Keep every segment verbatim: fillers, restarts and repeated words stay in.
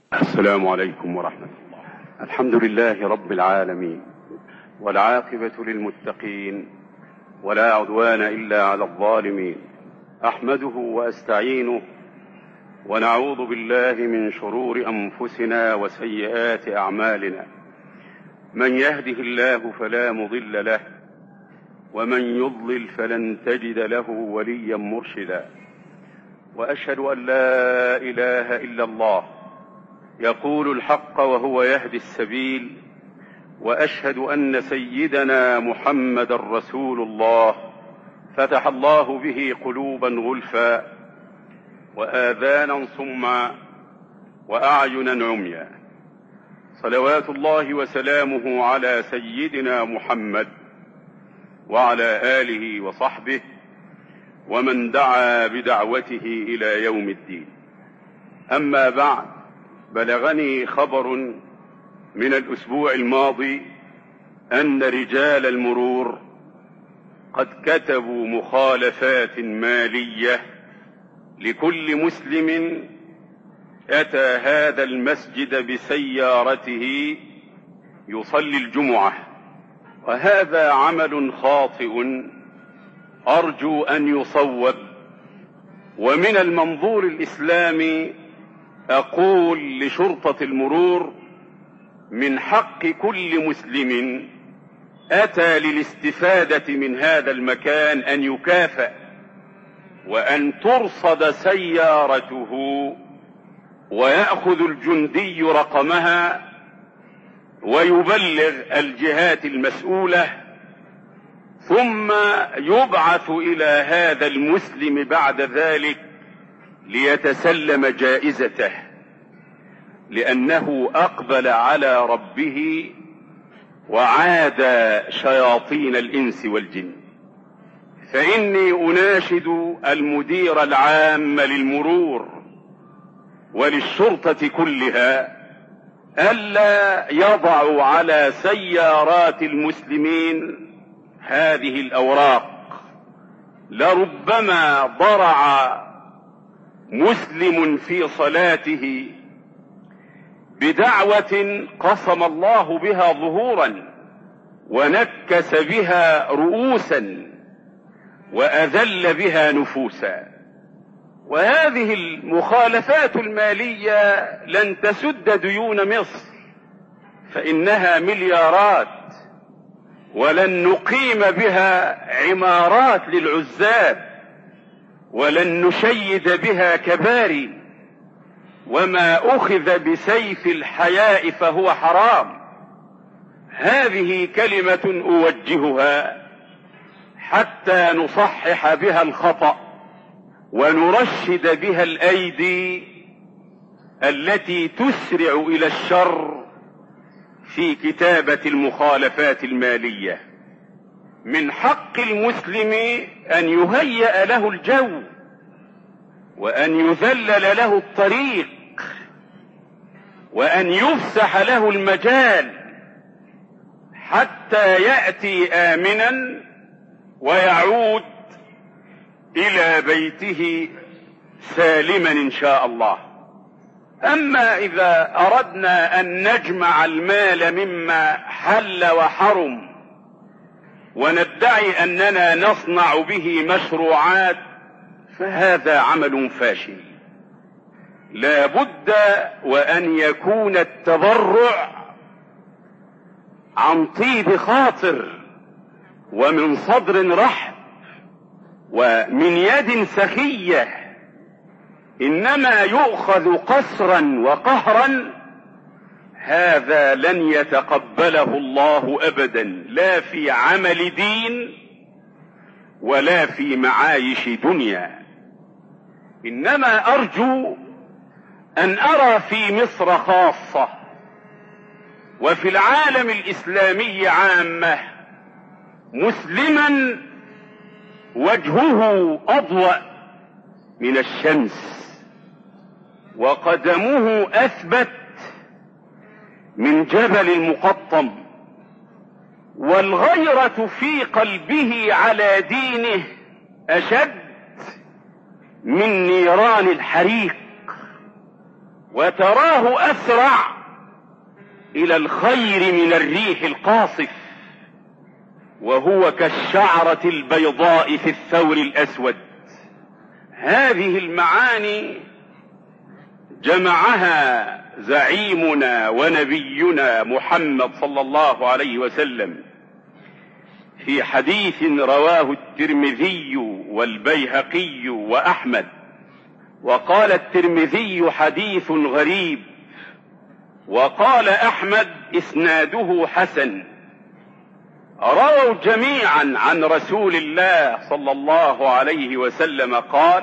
السلام عليكم ورحمة الله. الحمد لله رب العالمين، والعاقبة للمتقين، ولا عدوان إلا على الظالمين. أحمده وأستعينه، ونعوذ بالله من شرور أنفسنا وسيئات أعمالنا. من يهده الله فلا مضل له، ومن يضلل فلن تجد له وليا مرشدا. وأشهد أن لا إله إلا الله يقول الحق وهو يهدي السبيل، وأشهد أن سيدنا محمد رسول الله فتح الله به قلوبا غلفا، وآذانا صما، وأعينا عميا. صلوات الله وسلامه على سيدنا محمد وعلى آله وصحبه ومن دعا بدعوته إلى يوم الدين. أما بعد، بلغني خبر من الأسبوع الماضي أن رجال المرور قد كتبوا مخالفات مالية لكل مسلم أتى هذا المسجد بسيارته يصلي الجمعة، وهذا عمل خاطئ أرجو أن يصوب. ومن المنظور الإسلامي أقول لشرطة المرور: من حق كل مسلم أتى للاستفادة من هذا المكان أن يكافأ، وأن ترصد سيارته ويأخذ الجندي رقمها ويبلغ الجهات المسؤولة، ثم يبعث إلى هذا المسلم بعد ذلك ليتسلم جائزته، لأنه أقبل على ربه وعاد شياطين الإنس والجن. فإني أناشد المدير العام للمرور وللشرطة كلها ألا يضعوا على سيارات المسلمين هذه الأوراق. لربما ضرع مسلم في صلاته بدعوة قسم الله بها ظهورا، ونكس بها رؤوسا، وأذل بها نفوسا. وهذه المخالفات المالية لن تسد ديون مصر، فإنها مليارات، ولن نقيم بها عمارات للعزاب، ولن نشيد بها كباري. وما أخذ بسيف الحياء فهو حرام. هذه كلمة أوجهها حتى نصحح بها الخطأ، ونرشد بها الأيدي التي تسرع إلى الشر في كتابة المخالفات المالية. من حق المسلم أن يهيأ له الجو، وأن يذلل له الطريق، وأن يفسح له المجال حتى يأتي آمنا ويعود إلى بيته سالما إن شاء الله. أما إذا أردنا أن نجمع المال مما حل وحرم وندعي أننا نصنع به مشروعات، فهذا عمل فاشل. لا بد وأن يكون التبرع عن طيب خاطر، ومن صدر رحب، ومن يد سخية. إنما يؤخذ قسرا وقهرا، هذا لن يتقبله الله أبدا، لا في عمل دين ولا في معايش دنيا. إنما أرجو أن أرى في مصر خاصة وفي العالم الإسلامي عامة مسلما وجهه أضوأ من الشمس، وقدمه أثبت من جبل المقطم، والغيرة في قلبه على دينه أشد من نيران الحريق. وتراه أسرع إلى الخير من الريح القاصف، وهو كالشعرة البيضاء في الثور الأسود. هذه المعاني جمعها زعيمنا ونبينا محمد صلى الله عليه وسلم في حديث رواه الترمذي والبيهقي وأحمد. وقال الترمذي حديث غريب، وقال أحمد إسناده حسن. رووا جميعا عن رسول الله صلى الله عليه وسلم قال: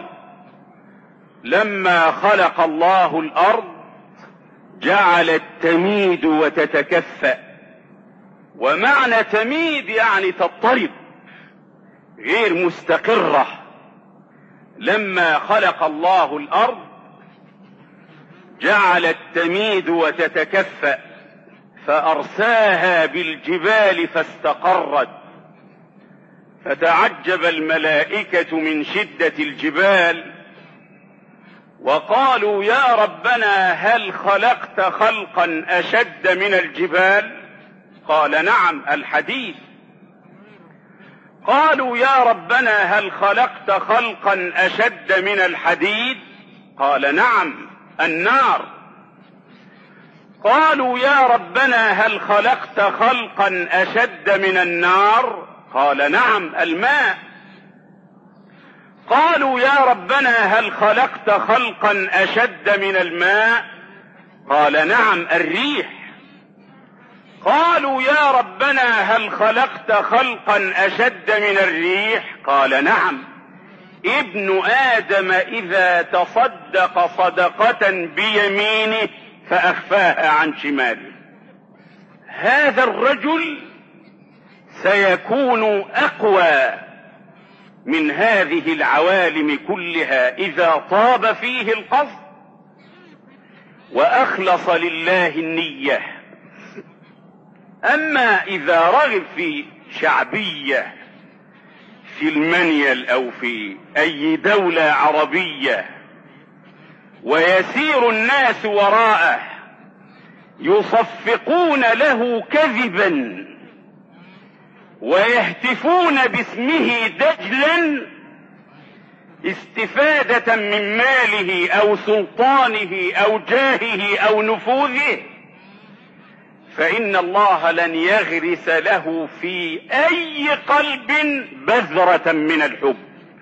لما خلق الله الأرض جعلت تميد وتتكفأ. ومعنى تميد يعني تضطرب، غير مستقرة. لما خلق الله الأرض جعلت تميد وتتكفأ، فأرساها بالجبال فاستقرت، فتعجب الملائكة من شدة الجبال، وقالوا: يا ربنا هل خلقت خلقا أشد من الجبال؟ قال: نعم، الحديد. قالوا: يا ربنا هل خلقت خلقا أشد من الحديد؟ قال: نعم، النار. قالوا: يا ربنا هل خلقت خلقا أشد من النار؟ قال: نعم، الماء. قالوا: يا ربنا هل خلقت خلقا أشد من الماء؟ قال: نعم، الريح. قالوا: يا ربنا هل خلقت خلقا أشد من الريح؟ قال: نعم، ابن آدم إذا تصدق صدقة بيمينه فأخفاها عن شماله. هذا الرجل سيكون أقوى من هذه العوالم كلها إذا طاب فيه القصد وأخلص لله النية. أما إذا رغب في شعبية في المنيل أو في أي دولة عربية ويسير الناس وراءه يصفقون له كذبا ويهتفون باسمه دجلا استفادة من ماله أو سلطانه أو جاهه أو نفوذه، فإن الله لن يغرس له في أي قلب بذرة من الحب.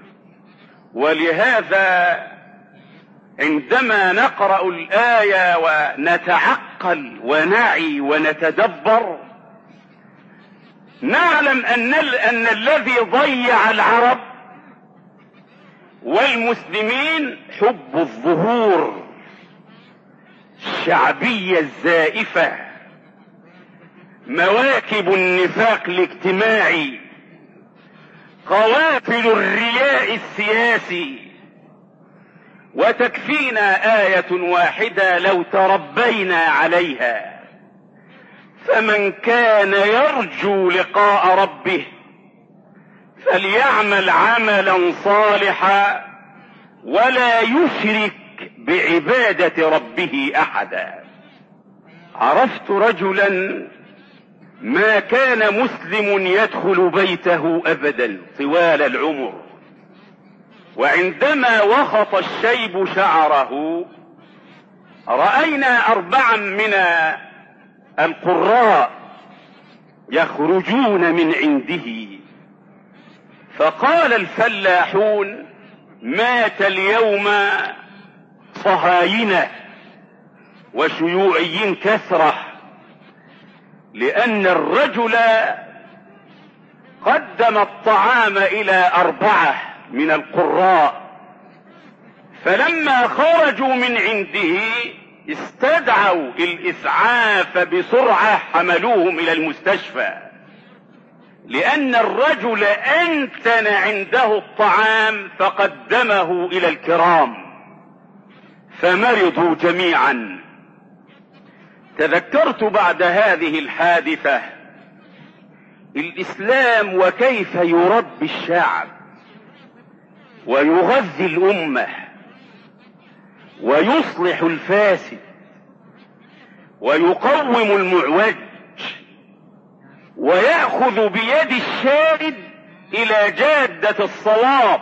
ولهذا عندما نقرأ الآية ونتعقل ونعي ونتدبر نعلم أن, أن الذي ضيع العرب والمسلمين حب الظهور، الشعبية الزائفة، مواكب النفاق الاجتماعي، قوافل الرياء السياسي. وتكفينا آية واحدة لو تربينا عليها: فمن كان يرجو لقاء ربه فليعمل عملا صالحا ولا يشرك بعبادة ربه أحدا. عرفت رجلا ما كان مسلم يدخل بيته أبدا طوال العمر، وعندما وخط الشيب شعره رأينا أربعا من القراء يخرجون من عنده، فقال الفلاحون: مات اليوم صهاينة وشيوعيين كثرة، لأن الرجل قدم الطعام إلى أربعة من القراء، فلما خرجوا من عنده استدعوا الإسعاف بسرعة، حملوهم إلى المستشفى، لأن الرجل أنتن عنده الطعام فقدمه إلى الكرام، فمرضوا جميعا. تذكرت بعد هذه الحادثة الإسلام وكيف يربي الشعب ويغذي الأمة، ويصلح الفاسد ويقوم المعوج ويأخذ بيد الشارد إلى جادة الصواب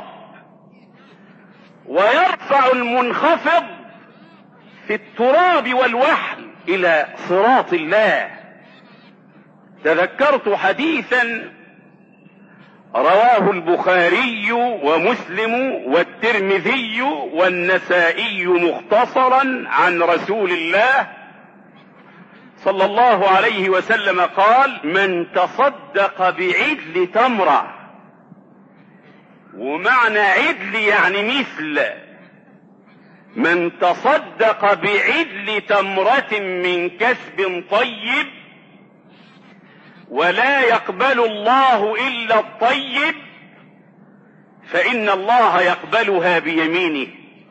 ويرفع المنخفض في التراب والوحل إلى صراط الله. تذكرت حديثا رواه البخاري ومسلم والترمذي والنسائي مختصرا عن رسول الله صلى الله عليه وسلم قال: من تصدق بعدل تمرة، ومعنى عدل يعني مثل، من تصدق بعدل تمرة من كسب طيب ولا يقبل الله إلا الطيب فإن الله يقبلها بيمينه.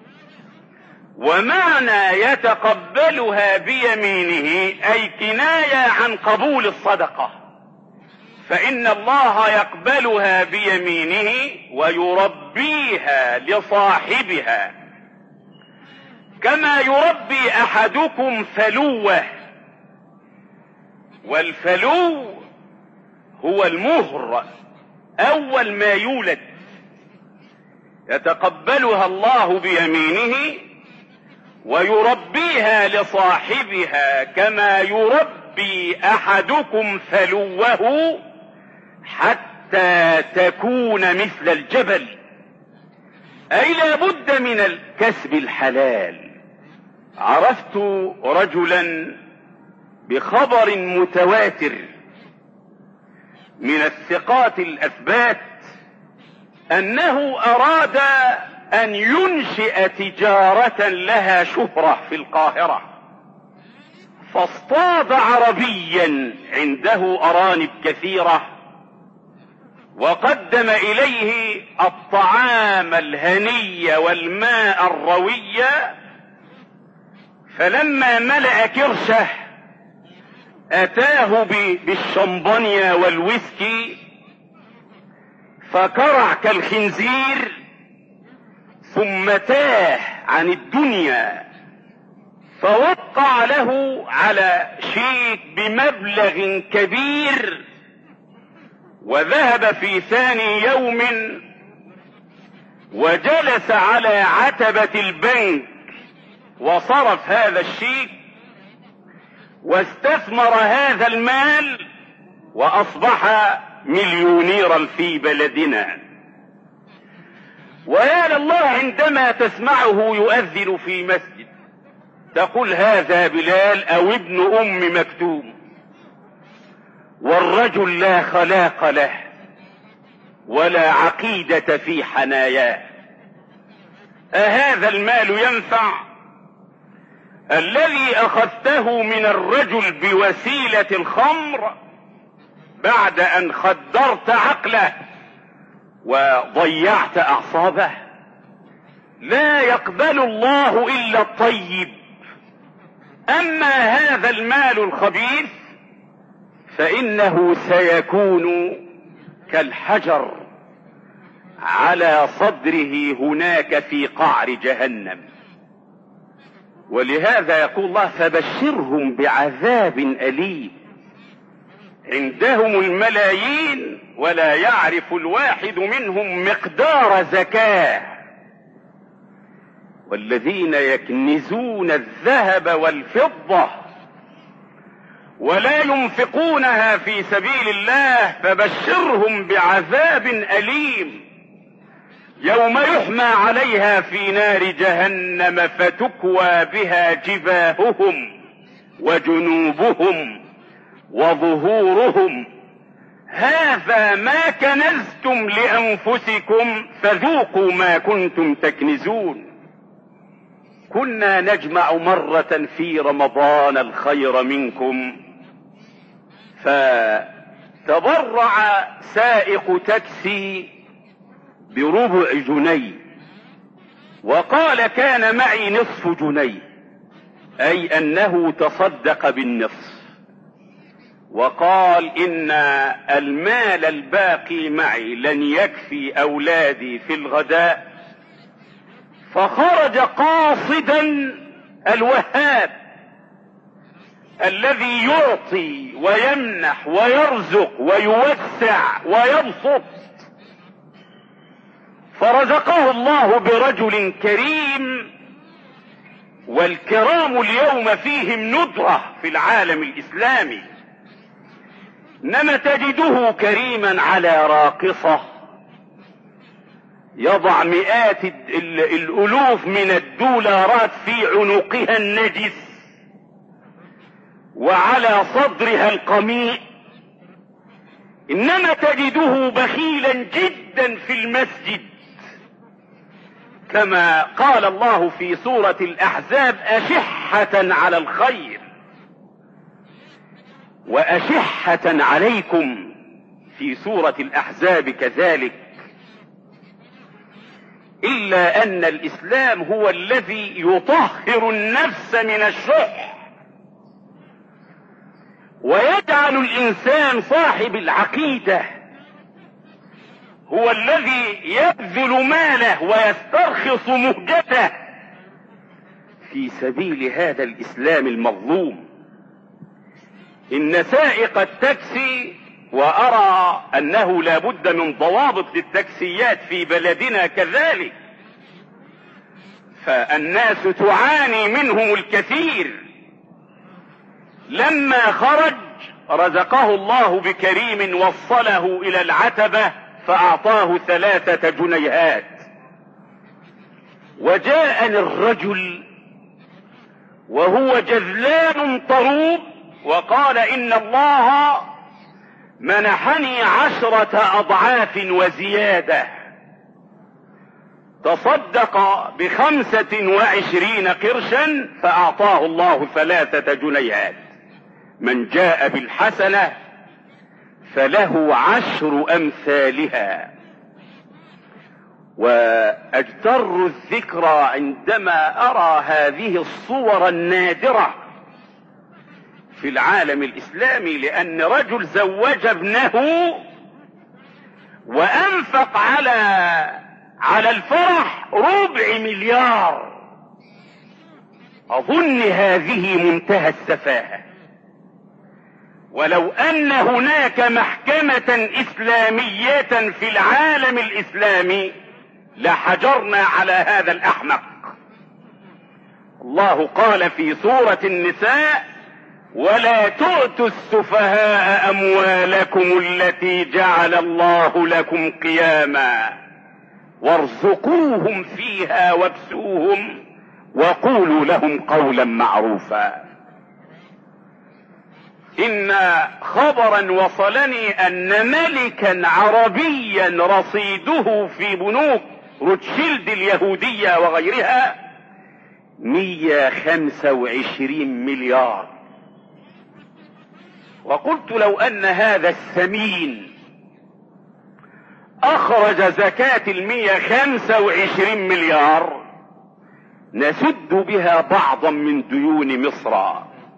ومعنى يتقبلها بيمينه أي كناية عن قبول الصدقة، فإن الله يقبلها بيمينه ويربيها لصاحبها كما يربي أحدكم فلوه. والفلو هو المهر أول ما يولد، يتقبلها الله بيمينه ويربيها لصاحبها كما يربي أحدكم فلوه حتى تكون مثل الجبل، أي لا بد من الكسب الحلال. عرفت رجلا بخبر متواتر من الثقات الأثبات أنه أراد أن ينشئ تجارة لها شهرة في القاهرة، فاصطاد عربيا عنده أرانب كثيرة وقدم إليه الطعام الهني والماء الروي، فلما ملأ كرشه أتاه بالشمبانيا والويسكي فكرع كالخنزير ثم تاه عن الدنيا، فوقع له على شيك بمبلغ كبير وذهب في ثاني يوم وجلس على عتبة البنك وصرف هذا الشيك واستثمر هذا المال وأصبح مليونيرا في بلدنا. ويا لله عندما تسمعه يؤذن في مسجد تقول هذا بلال أو ابن أم مكتوم، والرجل لا خلاق له ولا عقيدة في حناياه. أهذا المال ينفع؟ الذي أخذته من الرجل بوسيلة الخمر بعد أن خدرت عقله وضيعت أعصابه، لا يقبل الله إلا الطيب. أما هذا المال الخبيث فإنه سيكون كالحجر على صدره هناك في قعر جهنم. ولهذا يقول الله: فبشرهم بعذاب أليم. عندهم الملايين ولا يعرف الواحد منهم مقدار زكاة. والذين يكنزون الذهب والفضة ولا ينفقونها في سبيل الله فبشرهم بعذاب أليم يوم يحمى عليها في نار جهنم فتكوى بها جباههم وجنوبهم وظهورهم هذا ما كنزتم لأنفسكم فذوقوا ما كنتم تكنزون. كنا نجمع مرة في رمضان الخير منكم، فتبرع سائق تاكسي بربع جنيه وقال كان معي نصف جنيه، أي أنه تصدق بالنصف، وقال إن المال الباقي معي لن يكفي أولادي في الغداء، فخرج قاصدا الوهاب الذي يعطي ويمنح ويرزق ويوسع ويبسط، فرزقه الله برجل كريم، والكرام اليوم فيهم ندرة في العالم الإسلامي، انما تجده كريما على راقصة يضع مئات الالوف من الدولارات في عنقها النجس وعلى صدرها القميء، انما تجده بخيلا جدا في المسجد، كما قال الله في سورة الأحزاب: أشحة على الخير وأشحة عليكم في سورة الأحزاب كذلك. إلا أن الإسلام هو الذي يطهر النفس من الشح ويجعل الإنسان صاحب العقيدة هو الذي يبذل ماله ويسترخص مهجته في سبيل هذا الإسلام المظلوم. إن سائق التاكسي، وأرى أنه لا بد من ضوابط للتاكسيات في بلدنا كذلك، فالناس تعاني منهم الكثير، لما خرج رزقه الله بكريم وصله إلى العتبة فأعطاه ثلاثة جنيهات. وجاءني الرجل وهو جذلان طروب وقال: إن الله منحني عشرة أضعاف وزيادة. تصدق بخمسة وعشرين قرشا فأعطاه الله ثلاثة جنيهات. من جاء بالحسنة فله عشر أمثالها. وأجتر الذكرى عندما أرى هذه الصور النادرة في العالم الإسلامي، لأن رجل زوج ابنه وأنفق على على الفرح ربع مليار. أظن هذه منتهى السفاهة. ولو أن هناك محكمة إسلامية في العالم الإسلامي لحجرنا على هذا الأحمق. الله قال في سورة النساء: ولا تؤتوا السفهاء أموالكم التي جعل الله لكم قياما وارزقوهم فيها واكسوهم وقولوا لهم قولا معروفا. إن خبرا وصلني أن ملكا عربيا رصيده في بنوك روتشيلد اليهودية وغيرها مئة وخمسة وعشرين مليار. وقلت لو أن هذا الثمين أخرج زكاة المئة وخمسة وعشرين مليار نسد بها بعضا من ديون مصر،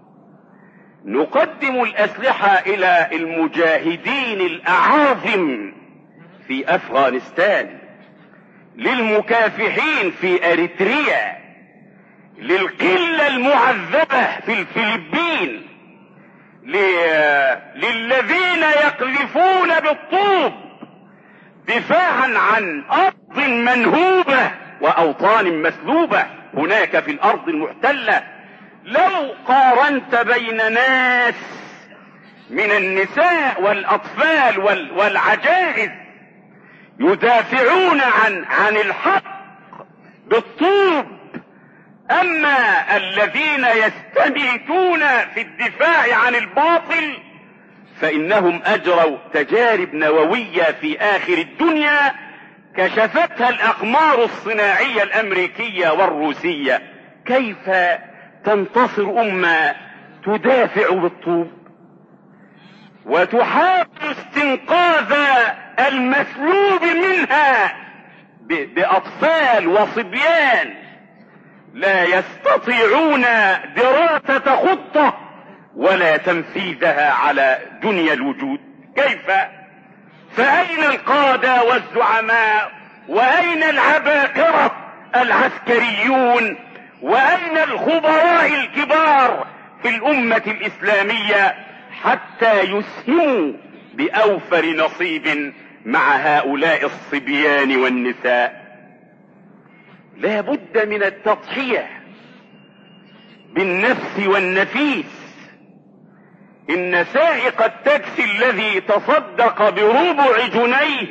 نقدم الأسلحة إلى المجاهدين الأعاظم في أفغانستان، للمكافحين في أريتريا، للقلة المعذبة في الفلبين، للذين يقذفون بالطوب دفاعا عن أرض منهوبة وأوطان مسلوبة هناك في الأرض المحتلة. لو قارنت بين ناس من النساء والأطفال والعجائز يدافعون عن عن الحق بالطوب، أما الذين يستميتون في الدفاع عن الباطل فإنهم أجروا تجارب نووية في آخر الدنيا كشفتها الأقمار الصناعية الأمريكية والروسية. كيف تنتصر أمة تدافع بالطوب وتحاول استنقاذ المسلوب منها بأطفال وصبيان لا يستطيعون دراسة خطة ولا تنفيذها على دنيا الوجود؟ كيف؟ فأين القادة والزعماء وأين العباقرة العسكريون وأين الخبراء الكبار في الأمة الإسلامية حتى يسهموا بأوفر نصيب مع هؤلاء الصبيان والنساء؟ لا بد من التضحية بالنفس والنفيس. إن سائق التاكسي الذي تصدق بربع جنيه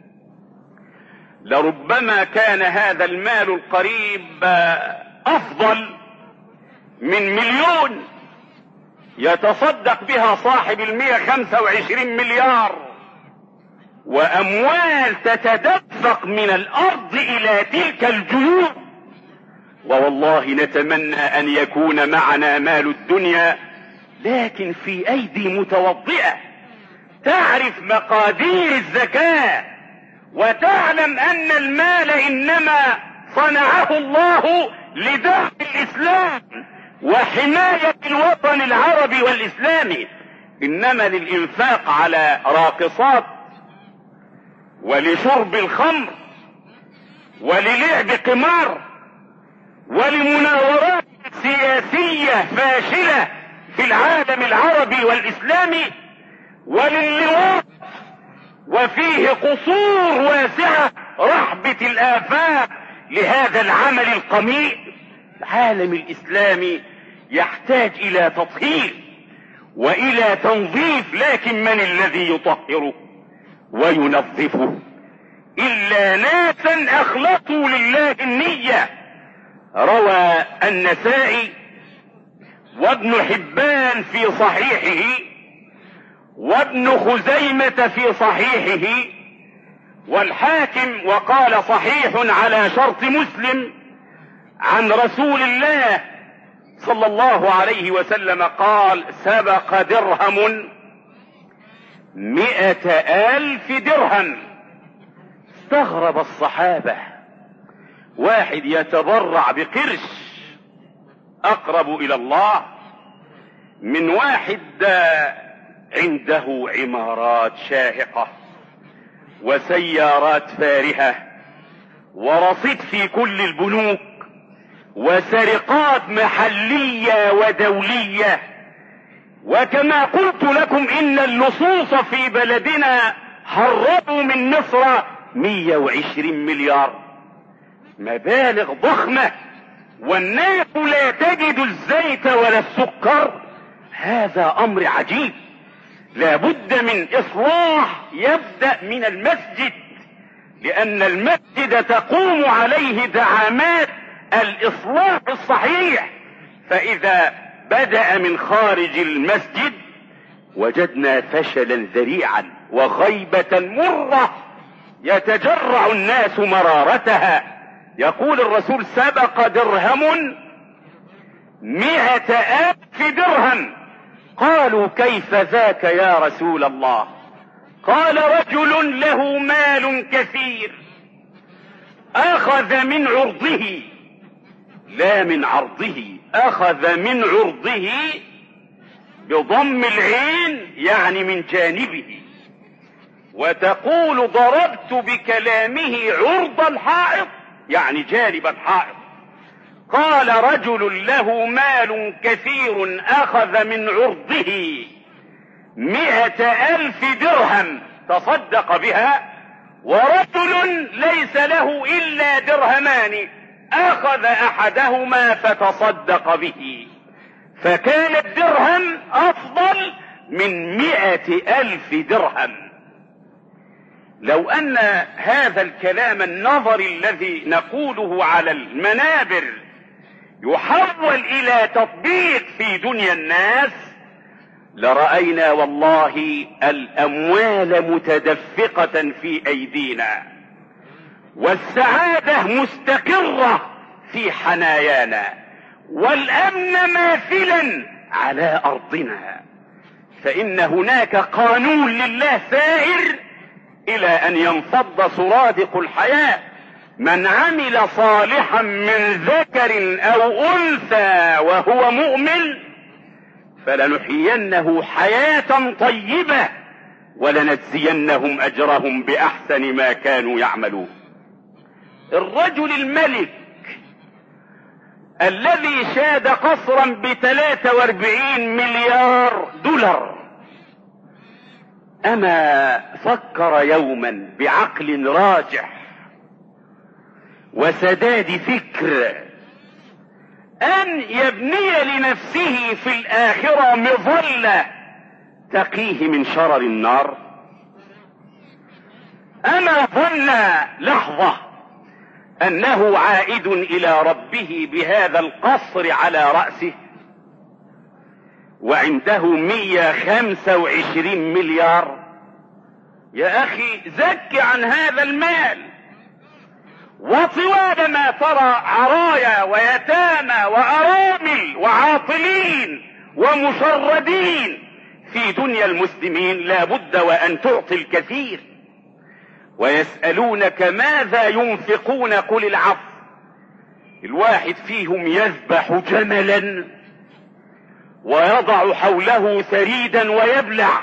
لربما كان هذا المال القريب أفضل من مليون يتصدق بها صاحب المئة خمسة وعشرين مليار، وأموال تتدفق من الأرض إلى تلك الجيوب. ووالله نتمنى أن يكون معنا مال الدنيا لكن في أيدي متوضئة تعرف مقادير الزكاة وتعلم أن المال إنما صنعه الله لدعم الإسلام وحماية الوطن العربي والإسلامي، إنما للإنفاق على راقصات ولشرب الخمر وللعب قمار ولمناورات سياسية فاشلة في العالم العربي والإسلامي وللواط، وفيه قصور واسعة رحبة الآفاق لهذا العمل القميء. العالم الإسلامي يحتاج إلى تطهير وإلى تنظيف، لكن من الذي يطهره وينظفه إلا ناسا أخلصوا لله النية. روى النسائي وابن حبان في صحيحه وابن خزيمة في صحيحه والحاكم وقال صحيح على شرط مسلم عن رسول الله صلى الله عليه وسلم قال: سبق درهم مئة ألف درهم. استغرب الصحابة، واحد يتبرع بقرش أقرب إلى الله من واحد عنده عمارات شاهقة وسيارات فارهة ورصيد في كل البنوك وسرقات محلية ودولية. وكما قلت لكم إن اللصوص في بلدنا هربوا من مصر مئة وعشرين مليار، مبالغ ضخمة، والناس لا تجد الزيت ولا السكر. هذا أمر عجيب، لا بد من إصلاح يبدأ من المسجد، لأن المسجد تقوم عليه دعامات الإصلاح الصحيح. فإذا بدأ من خارج المسجد وجدنا فشلا ذريعا وغيبة مرة يتجرع الناس مرارتها. يقول الرسول: سبق درهم مئة ألف درهم. قالوا: كيف ذاك يا رسول الله؟ قال: رجل له مال كثير أخذ من عرضه، لا من عرضه، أخذ من عرضه بضم العين يعني من جانبه، وتقول ضربت بكلامه عرض الحائط يعني جانب الحائط. قال: رجل له مال كثير أخذ من عرضه مئة ألف درهم تصدق بها، ورجل ليس له إلا درهمان أخذ أحدهما فتصدق به، فكان الدرهم أفضل من مئة ألف درهم. لو أن هذا الكلام النظري الذي نقوله على المنابر يحول إلى تطبيق في دنيا الناس لرأينا والله الأموال متدفقة في أيدينا والسعادة مستقرة في حنايانا والأمن ماثلا على أرضنا. فإن هناك قانون لله سائر إلى أن ينفض سرادق الحياة. من عمل صالحا من ذكر أو أنثى وهو مؤمن فلنحيينه حياة طيبة ولنجزينهم أجرهم بأحسن ما كانوا يعملون. الرجل الملك الذي شاد قصرا بثلاثة واربعين مليار دولار. اما فكر يوما بعقل راجح وسداد فكر ان يبني لنفسه في الاخرة مظلة تقيه من شرر النار؟ اما ظن لحظة انه عائد الى ربه بهذا القصر على رأسه وعنده مية خمسة وعشرين مليار؟ يا اخي زك عن هذا المال، وطوال ما ترى عرايا ويتامى وارامل وعاطلين ومشردين في دنيا المسلمين لا بد وان تعطي الكثير. ويسألونك ماذا ينفقون قل العفو. الواحد فيهم يذبح جملا ويضع حوله ثريدا ويبلع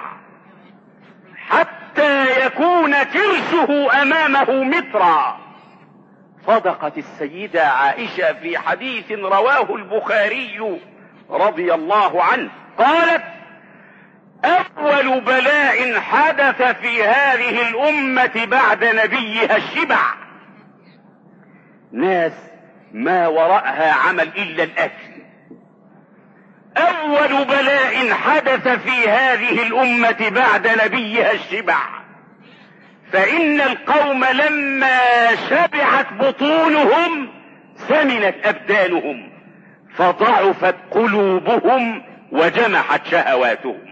حتى يكون كرشه امامه مترا. صدقت السيدة عائشة في حديث رواه البخاري رضي الله عنه قالت: اول بلاء حدث في هذه الامة بعد نبيها الشبع. ناس ما وراءها عمل الا الاكل. اول بلاء حدث في هذه الامة بعد نبيها الشبع، فان القوم لما شبعت بطونهم سمنت ابدانهم فضعفت قلوبهم وجمحت شهواتهم.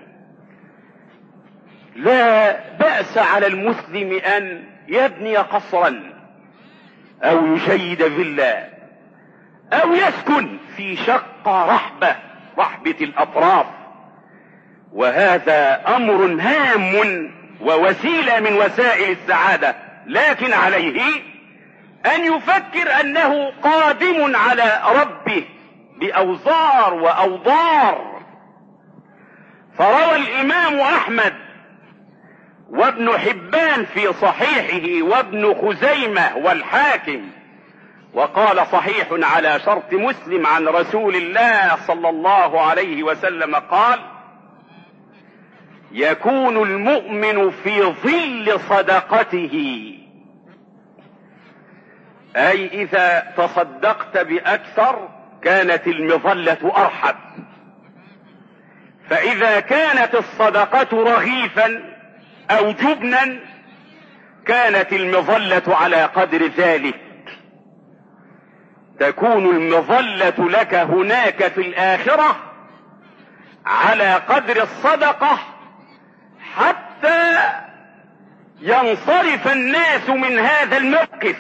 لا بأس على المسلم ان يبني قصرا او يشيد فيلا او يسكن في شقة رحبة رحبة الاطراف، وهذا امر هام ووسيلة من وسائل السعادة، لكن عليه ان يفكر انه قادم على ربه باوزار واوضار. فروى الامام احمد وابن حبان في صحيحه وابن خزيمة والحاكم، وقال صحيح على شرط مسلم عن رسول الله صلى الله عليه وسلم قال: يكون المؤمن في ظل صدقته، اي اذا تصدقت باكثر كانت المظلة ارحب، فاذا كانت الصدقة رغيفا او جبنا كانت المظلة على قدر ذلك. تكون المظلة لك هناك في الاخرة على قدر الصدقة حتى ينصرف الناس من هذا الموقف.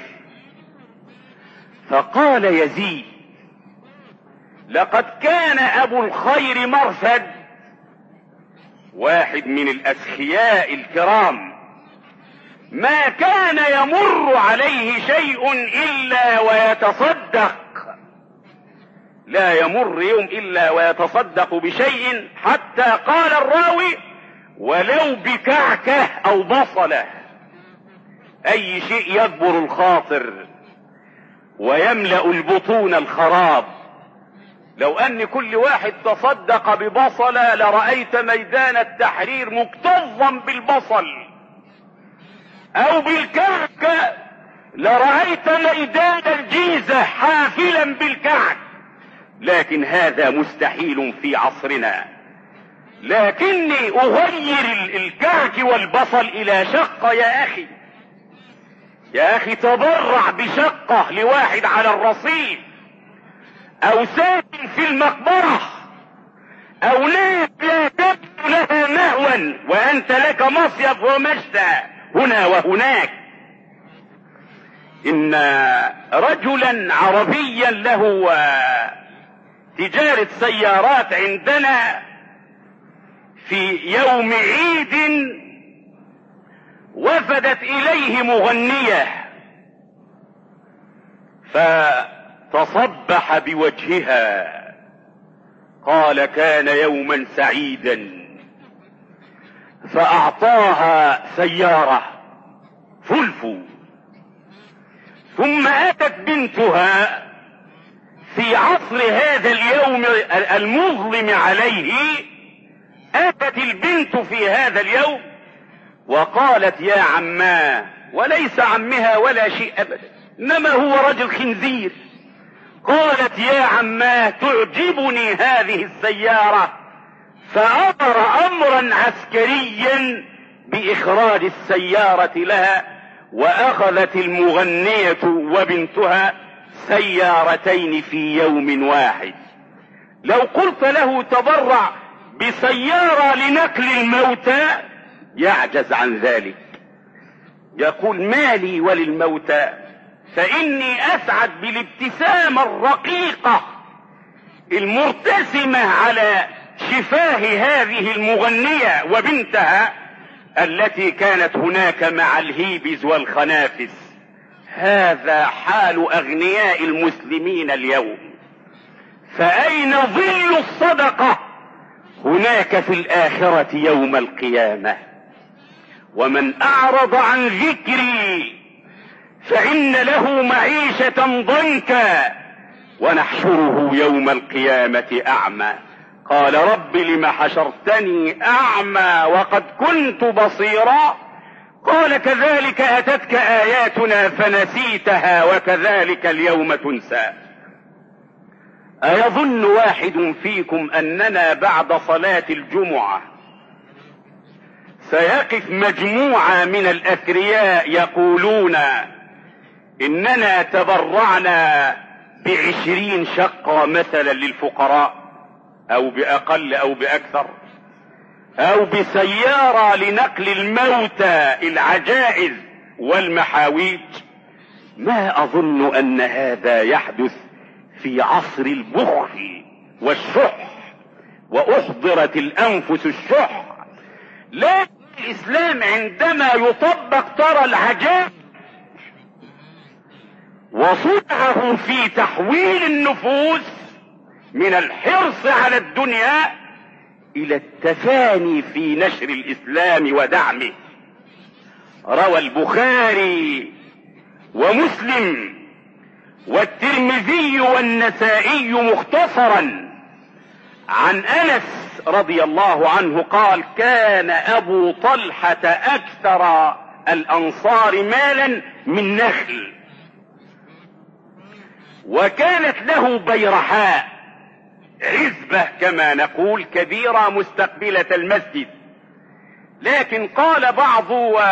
فقال يزيد: لقد كان ابو الخير مرثد، واحد من الاسخياء الكرام، ما كان يمر عليه شيء الا ويتصدق، لا يمر يوم الا ويتصدق بشيء، حتى قال الراوي: ولو بكعكة او بصلة، اي شيء يجبر الخاطر ويملأ البطون الخراب. لو ان كل واحد تصدق ببصلة لرأيت ميدان التحرير مكتظا بالبصل، او بالكعك لرأيت ميدان الجيزة حافلا بالكعك، لكن هذا مستحيل في عصرنا. لكني اغير الكعك والبصل الى شقة. يا اخي يا اخي تبرع بشقة لواحد على الرصيف، او ساكن في المقبرة، او ناس لا تبدو لها مهوا وانت لك مصيف ومشتى هنا وهناك. ان رجلا عربيا له تجارة سيارات عندنا في يوم عيد وفدت اليه مغنية فتصبح بوجهها، قال: كان يوما سعيدا، فاعطاها سيارة فولفو. ثم اتت بنتها في عصر هذا اليوم المظلم عليه اتت البنت في هذا اليوم وقالت يا عماه، وليس عمها ولا شيء ابدا، انما هو رجل خنزير. قالت يا عماه تعجبني هذه السيارة، فامر امرا عسكريا باخراج السيارة لها، واخذت المغنية وبنتها سيارتين في يوم واحد. لو قلت له تبرع بسيارة لنقل الموتى يعجز عن ذلك، يقول مالي وللموتى، فاني اسعد بالابتسامة الرقيقة المرتسمة على شفاه هذه المغنية وبنتها التي كانت هناك مع الهيبز والخنافس. هذا حال اغنياء المسلمين اليوم. فاين ظل الصدقة؟ هناك في الاخرة يوم القيامة. ومن اعرض عن ذكري فان له معيشة ضنكا ونحشره يوم القيامة اعمى. قال رب لم حشرتني اعمى وقد كنت بصيرا؟ قال كذلك اتتك اياتنا فنسيتها وكذلك اليوم تنسى. ايظن واحد فيكم اننا بعد صلاة الجمعة سيقف مجموعة من الاثرياء يقولون اننا تبرعنا بعشرين شقة مثلا للفقراء او باقل او باكثر، او بسيارة لنقل الموتى العجائز والمحاويج؟ ما اظن ان هذا يحدث في عصر البخل والشح، واحضرت الانفس الشح. لكن الاسلام عندما يطبق ترى العجائب وصنعه في تحويل النفوس من الحرص على الدنيا الى التفاني في نشر الاسلام ودعمه. روى البخاري ومسلم والترمذي والنسائي مختصرا عن انس رضي الله عنه قال كان ابو طلحة اكثر الانصار مالا من نخل، وكانت له بيرحاء عزبة كما نقول كبيرة مستقبلة المسجد. لكن قال بعض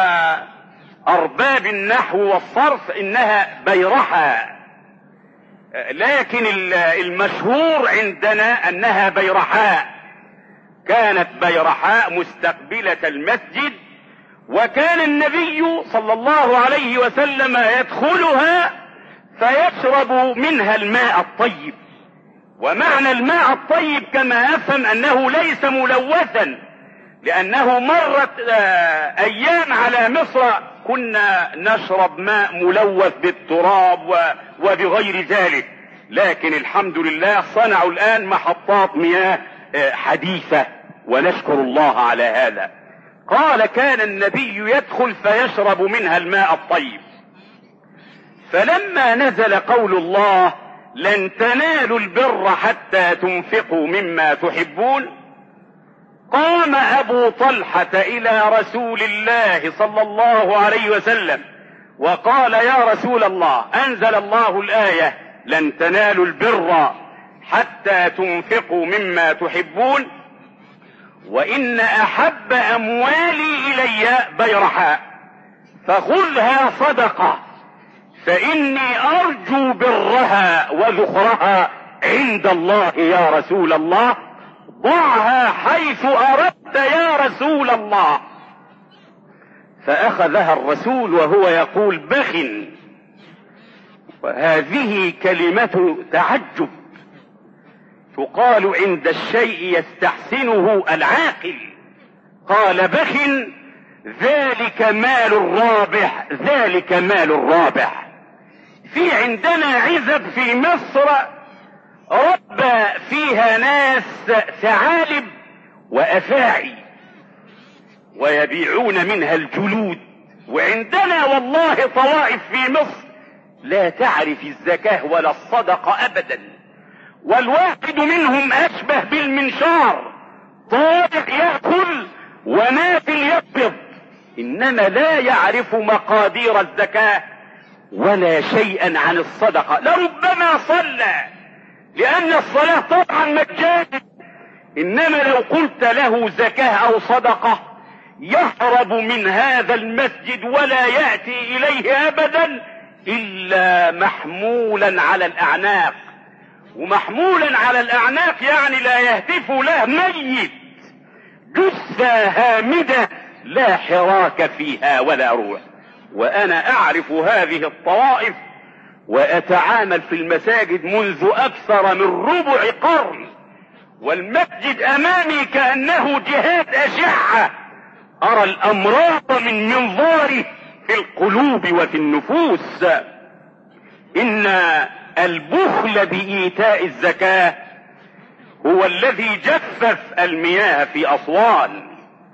ارباب النحو والصرف انها بيرحاء، لكن المشهور عندنا انها بيرحاء. كانت بيرحاء مستقبلة المسجد، وكان النبي صلى الله عليه وسلم يدخلها فيشرب منها الماء الطيب. ومعنى الماء الطيب كما افهم انه ليس ملوثا، لانه مرت ايام على مصر كنا نشرب ماء ملوث بالتراب وبغير ذلك، لكن الحمد لله صنعوا الان محطات مياه حديثة ونشكر الله على هذا. قال كان النبي يدخل فيشرب منها الماء الطيب. فلما نزل قول الله لن تنالوا البر حتى تنفقوا مما تحبون، قام ابو طلحة الى رسول الله صلى الله عليه وسلم وقال يا رسول الله انزل الله الاية لن تنالوا البر حتى تنفقوا مما تحبون، وان احب اموالي الي بيرحاء، فخذها صدقة فاني ارجو برها وذخرها عند الله يا رسول الله، ضعها حيث اردت يا رسول الله. فاخذها الرسول وهو يقول بخ، وهذه كلمة تعجب تقال عند الشيء يستحسنه العاقل. قال بخ ذلك مال الرابح، ذلك مال الرابح. في عندنا عزب في مصر ربى فيها ناس ثعالب وافاعي ويبيعون منها الجلود، وعندنا والله طوائف في مصر لا تعرف الزكاة ولا الصدقة ابدا، والواحد منهم اشبه بالمنشار، طالع يأكل ونافل يقبض، انما لا يعرف مقادير الزكاة ولا شيئا عن الصدقة. لربما صلى لان الصلاة طبعا مجانا، انما لو قلت له زكاة او صدقة يهرب من هذا المسجد ولا يأتي اليه ابدا الا محمولا على الاعناق. ومحمولا على الاعناق يعني لا يهتف له ميت، جثة هامدة لا حراك فيها ولا روح. وانا اعرف هذه الطوائف واتعامل في المساجد منذ اكثر من ربع قرن، والمسجد امامي كأنه جهاز اشعة، ارى الامراض من منظاره في القلوب وفي النفوس. ان البخل بايتاء الزكاة هو الذي جفف المياه في اسوان.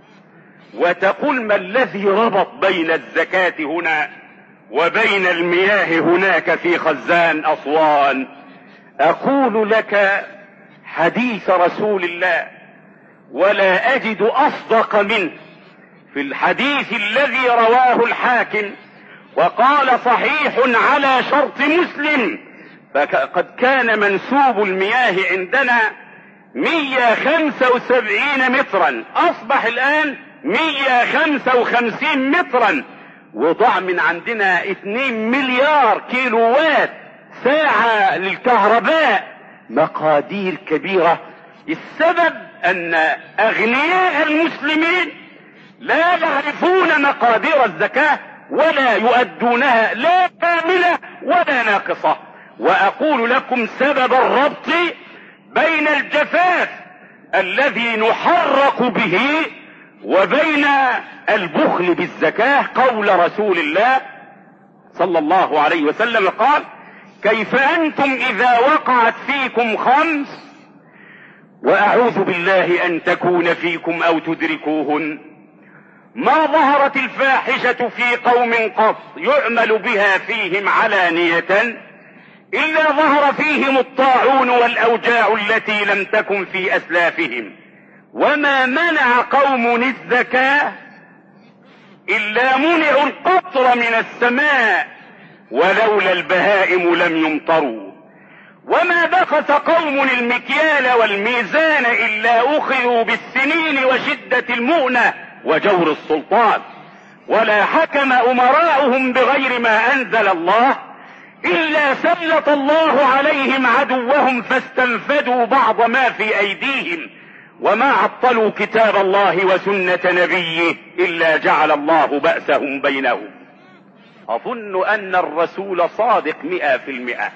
وتقول ما الذي ربط بين الزكاة هنا وبين المياه هناك في خزان اسوان؟ اقول لك حديث رسول الله ولا اجد اصدق منه في الحديث الذي رواه الحاكم وقال صحيح على شرط مسلم، فقد كان منسوب المياه عندنا مية خمسة وسبعين مترا، اصبح الان مية خمسة وخمسين مترا، وضع من عندنا اتنين مليار كيلو وات ساعة للكهرباء، مقادير كبيرة. السبب ان اغنياء المسلمين لا يعرفون مقادير الزكاة ولا يؤدونها لا كاملة ولا ناقصة. واقول لكم سبب الربط بين الجفاف الذي نحرق به وبين البخل بالزكاة قول رسول الله صلى الله عليه وسلم قال: كيف انتم اذا وقعت فيكم خمس، واعوذ بالله ان تكون فيكم او تدركوهن، ما ظهرت الفاحشة في قوم قط يعمل بها فيهم علانية الا ظهر فيهم الطاعون والاوجاع التي لم تكن في اسلافهم، وما منع قوم الزكاة الا منعوا القطر من السماء ولولا البهائم لم يمطروا، وما بخس قوم المكيال والميزان الا اخذوا بالسنين وشدة المؤنة وجور السلطان، ولا حكم امراؤهم بغير ما انزل الله الا سلط الله عليهم عدوهم فاستنفدوا بعض ما في ايديهم، وما عطلوا كتاب الله وسنة نبيه الا جعل الله بأسهم بينهم. اظن ان الرسول صادق مئة في المئة،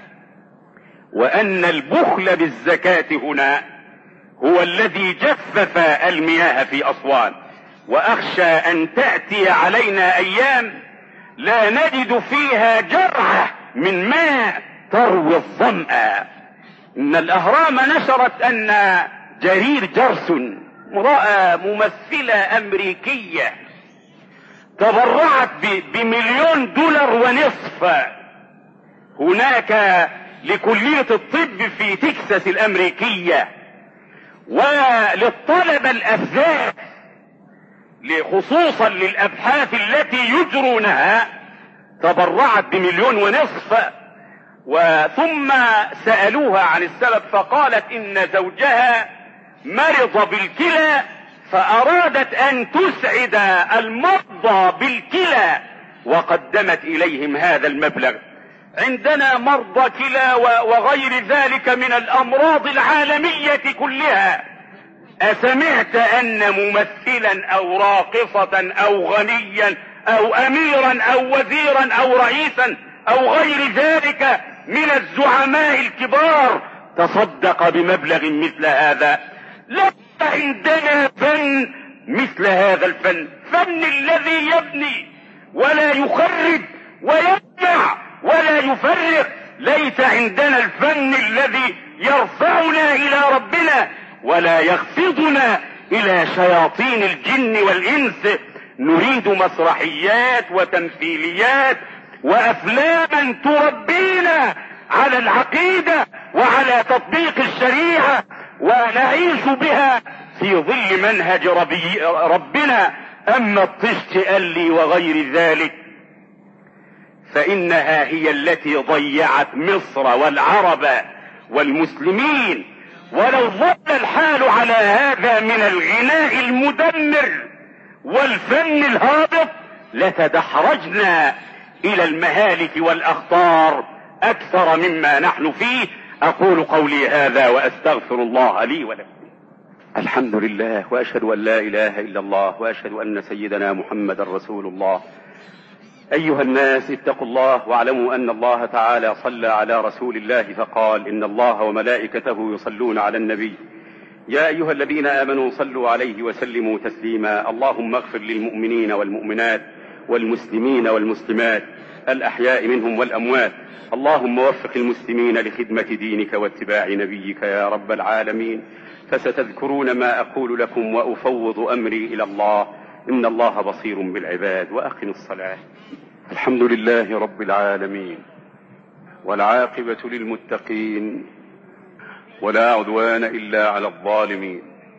وان البخل بالزكاة هنا هو الذي جفف المياه في اسوان. واخشى ان تأتي علينا ايام لا نجد فيها جرعة من ماء تروي الظمأ. ان الاهرام نشرت ان جرير جرسون امرأة ممثلة امريكية تبرعت بمليون دولار ونصف هناك لكلية الطب في تكساس الامريكية، وللطلبة الافذاذ خصوصا للابحاث التي يجرونها تبرعت بمليون ونصف. وثم سألوها عن السبب فقالت ان زوجها مرض بالكلى فارادت ان تسعد المرضى بالكلى وقدمت اليهم هذا المبلغ. عندنا مرضى كلى وغير ذلك من الامراض العالمية كلها. اسمعت ان ممثلا او راقصة او غنيا او اميرا او وزيرا او رئيسا او غير ذلك من الزعماء الكبار تصدق بمبلغ مثل هذا؟ لا عندنا فن مثل هذا الفن، فن الذي يبني ولا يخرب ويجمع ولا يفرق. ليس عندنا الفن الذي يرفعنا الى ربنا ولا يخفضنا الى شياطين الجن والانس. نريد مسرحيات وتمثيليات وافلاما تربينا على العقيدة وعلى تطبيق الشريعة ونعيش بها في ظل منهج ربي ربنا. اما الطشت قال لي وغير ذلك فانها هي التي ضيعت مصر والعرب والمسلمين. ولو ظل الحال على هذا من الغناء المدمر والفن الهابط لتدحرجنا الى المهالك والاخطار اكثر مما نحن فيه. اقول قولي هذا واستغفر الله لي ولكم. الحمد لله، واشهد ان لا اله الا الله، واشهد ان سيدنا محمد رسول الله. ايها الناس اتقوا الله واعلموا ان الله تعالى صلى على رسول الله فقال ان الله وملائكته يصلون على النبي يا ايها الذين امنوا صلوا عليه وسلموا تسليما. اللهم اغفر للمؤمنين والمؤمنات والمسلمين والمسلمات الاحياء منهم والاموات. اللهم وفق المسلمين لخدمة دينك واتباع نبيك يا رب العالمين. فستذكرون ما اقول لكم وافوض امري الى الله ان الله بصير بالعباد. واقم الصلاة. الحمد لله رب العالمين، والعاقبة للمتقين، ولا عدوان الا على الظالمين.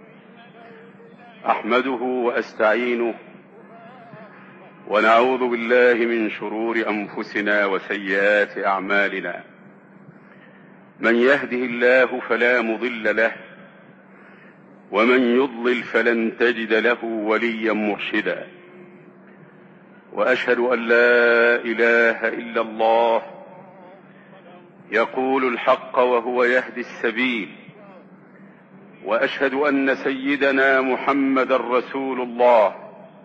احمده واستعينه ونعوذ بالله من شرور انفسنا وسيئات اعمالنا. من يهده الله فلا مضل له، ومن يضلل فلن تجد له وليا مرشدا. واشهد ان لا اله الا الله يقول الحق وهو يهدي السبيل. واشهد ان سيدنا محمدا رسول الله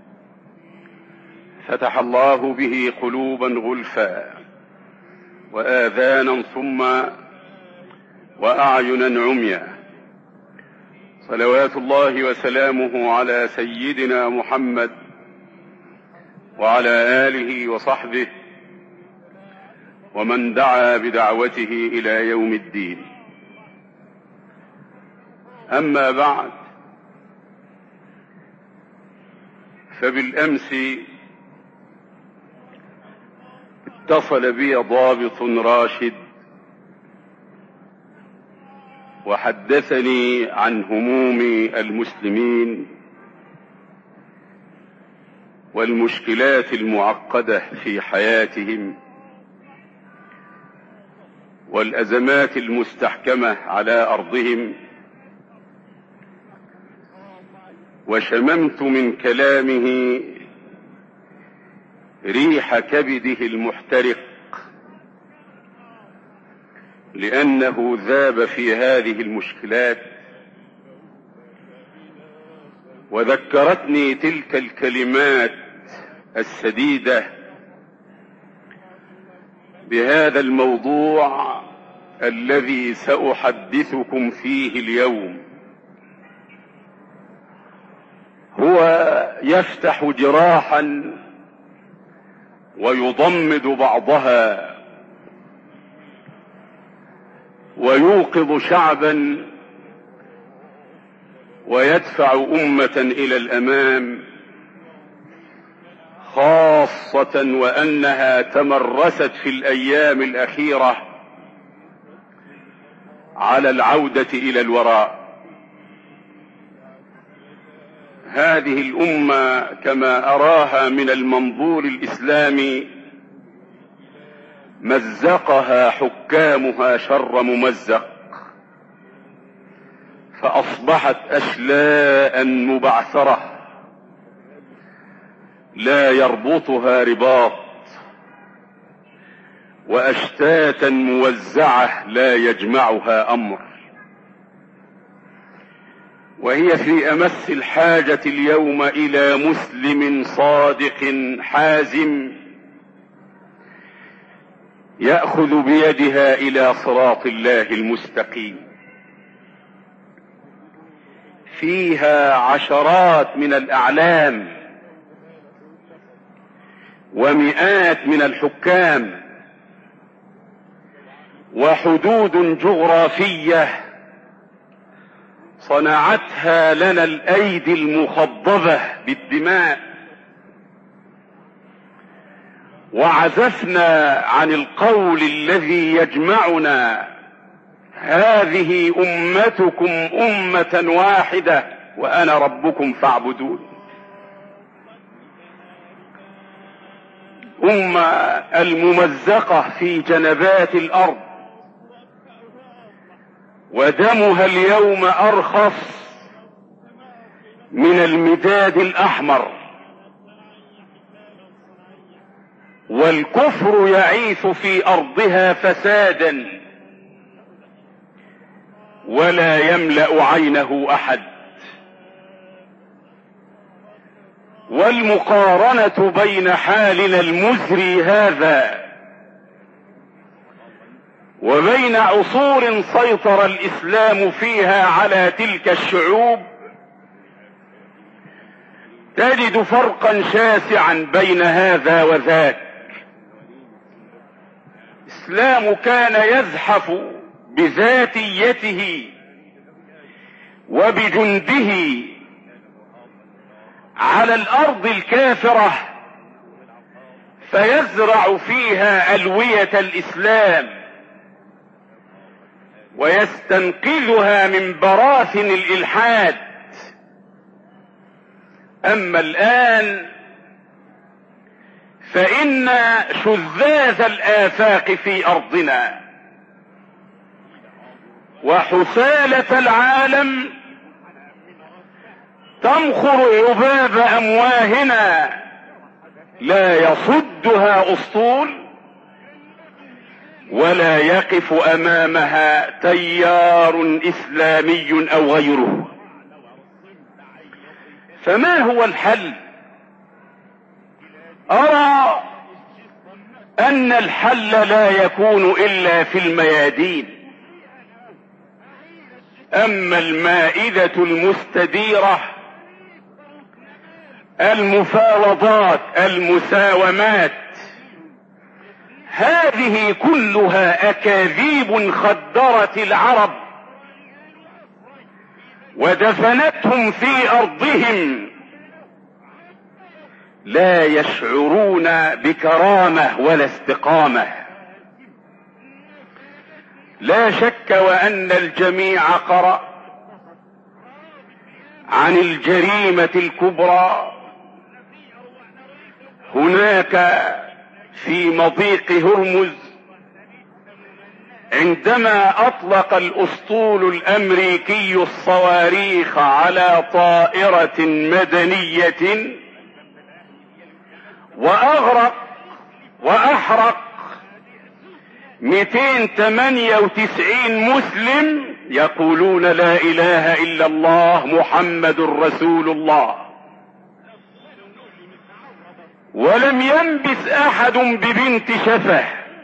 فتح الله به قلوبا غلفا واذانا صما واعينا عميا. صلوات الله وسلامه على سيدنا محمد وعلى آله وصحبه ومن دعا بدعوته إلى يوم الدين. أما بعد، فبالأمس اتصل بي ضابط راشد وحدثني عن هموم المسلمين والمشكلات المعقدة في حياتهم والأزمات المستحكمة على أرضهم. وشممت من كلامه ريح كبده المحترق، لأنه ذاب في هذه المشكلات. وذكرتني تلك الكلمات السديدة بهذا الموضوع الذي سأحدثكم فيه اليوم. هو يفتح جراحا ويضمد بعضها، ويوقظ شعبا ويدفع أمة إلى الأمام، خاصة وأنها تمرست في الأيام الأخيرة على العودة إلى الوراء. هذه الأمة كما أراها من المنظور الإسلامي مزقها حكامها شر ممزق، فأصبحت أشلاء مبعثرة لا يربطها رباط، وأشتاتا موزعة لا يجمعها أمر. وهي في أمس الحاجة اليوم إلى مسلم صادق حازم يأخذ بيدها إلى صراط الله المستقيم. فيها عشرات من الأعلام ومئات من الحكام وحدود جغرافية صنعتها لنا الأيدي المخضبة بالدماء، وعزفنا عن القول الذي يجمعنا: هذه أمتكم أمة واحدة وأنا ربكم فاعبدون. أمة الممزقة في جنبات الأرض، ودمها اليوم أرخص من المداد الأحمر، والكفر يعيث في أرضها فسادا ولا يملأ عينه أحد. والمقارنة بين حالنا المزري هذا وبين عصور سيطر الإسلام فيها على تلك الشعوب تجد فرقا شاسعا بين هذا وذاك. الإسلام كان يزحف بذاتيته وبجنده على الأرض الكافرة، فيزرع فيها ألوية الإسلام ويستنقذها من براثن الإلحاد. أما الآن فإن شذاذ الآفاق في أرضنا وحسالة العالم تمخر عباب أمواهنا لا يصدها أسطول ولا يقف أمامها تيار إسلامي أو غيره. فما هو الحل؟ أرى أن الحل لا يكون إلا في الميادين. أما المائدة المستديرة، المفاوضات، المساومات، هذه كلها أكاذيب خدرت العرب ودفنتهم في أرضهم، لا يشعرون بكرامة ولا استقامة. لا شك وأن الجميع قرأ عن الجريمة الكبرى هناك في مضيق هرمز عندما أطلق الأسطول الأمريكي الصواريخ على طائرة مدنية وأغرق وأحرق مئتين وثمانية وتسعين مسلم يقولون لا إله إلا الله محمد رسول الله، ولم ينبس أحد ببنت شفه،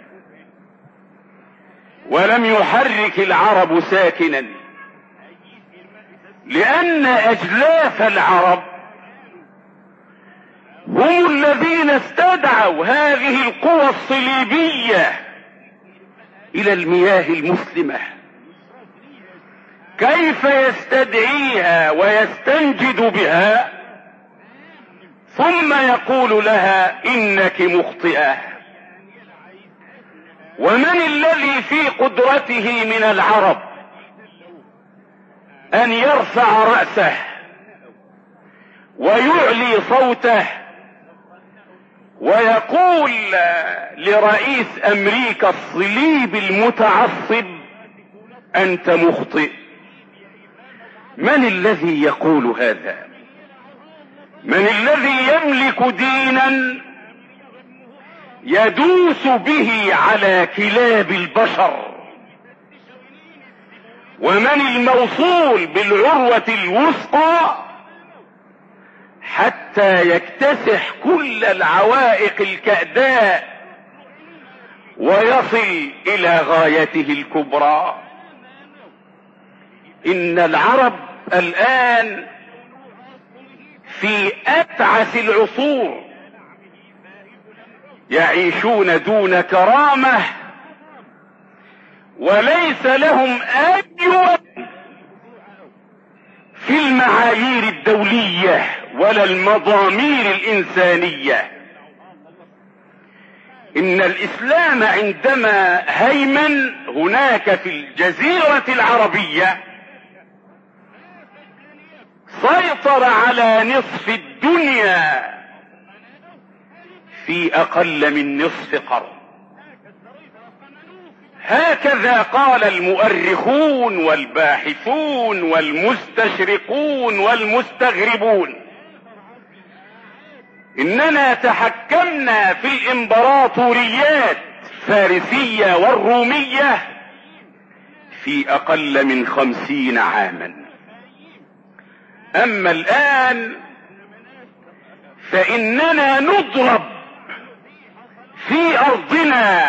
ولم يحرك العرب ساكنا، لأن أجلاف العرب هم الذين استدعوا هذه القوى الصليبية إلى المياه المسلمة. كيف يستدعيها ويستنجد بها ثم يقول لها إنك مخطئة؟ ومن الذي في قدرته من العرب أن يرفع رأسه ويعلي صوته ويقول لرئيس أمريكا الصليب المتعصب أنت مخطئ؟ من الذي يقول هذا؟ من الذي يملك دينا يدوس به على كلاب البشر؟ ومن الموصول بالعروة الوثقى حتى يكتسح كل العوائق الكأداء ويصل إلى غايته الكبرى؟ إن العرب الآن في أتعس العصور يعيشون دون كرامة، وليس لهم أي في المعايير الدولية ولا المضامير الإنسانية. ان الاسلام عندما هيمن هناك في الجزيرة العربية سيطر على نصف الدنيا في اقل من نصف قرن. هكذا قال المؤرخون والباحثون والمستشرقون والمستغربون، اننا تحكمنا في الامبراطوريات الفارسية والرومية في اقل من خمسين عاما. اما الان فاننا نضرب في ارضنا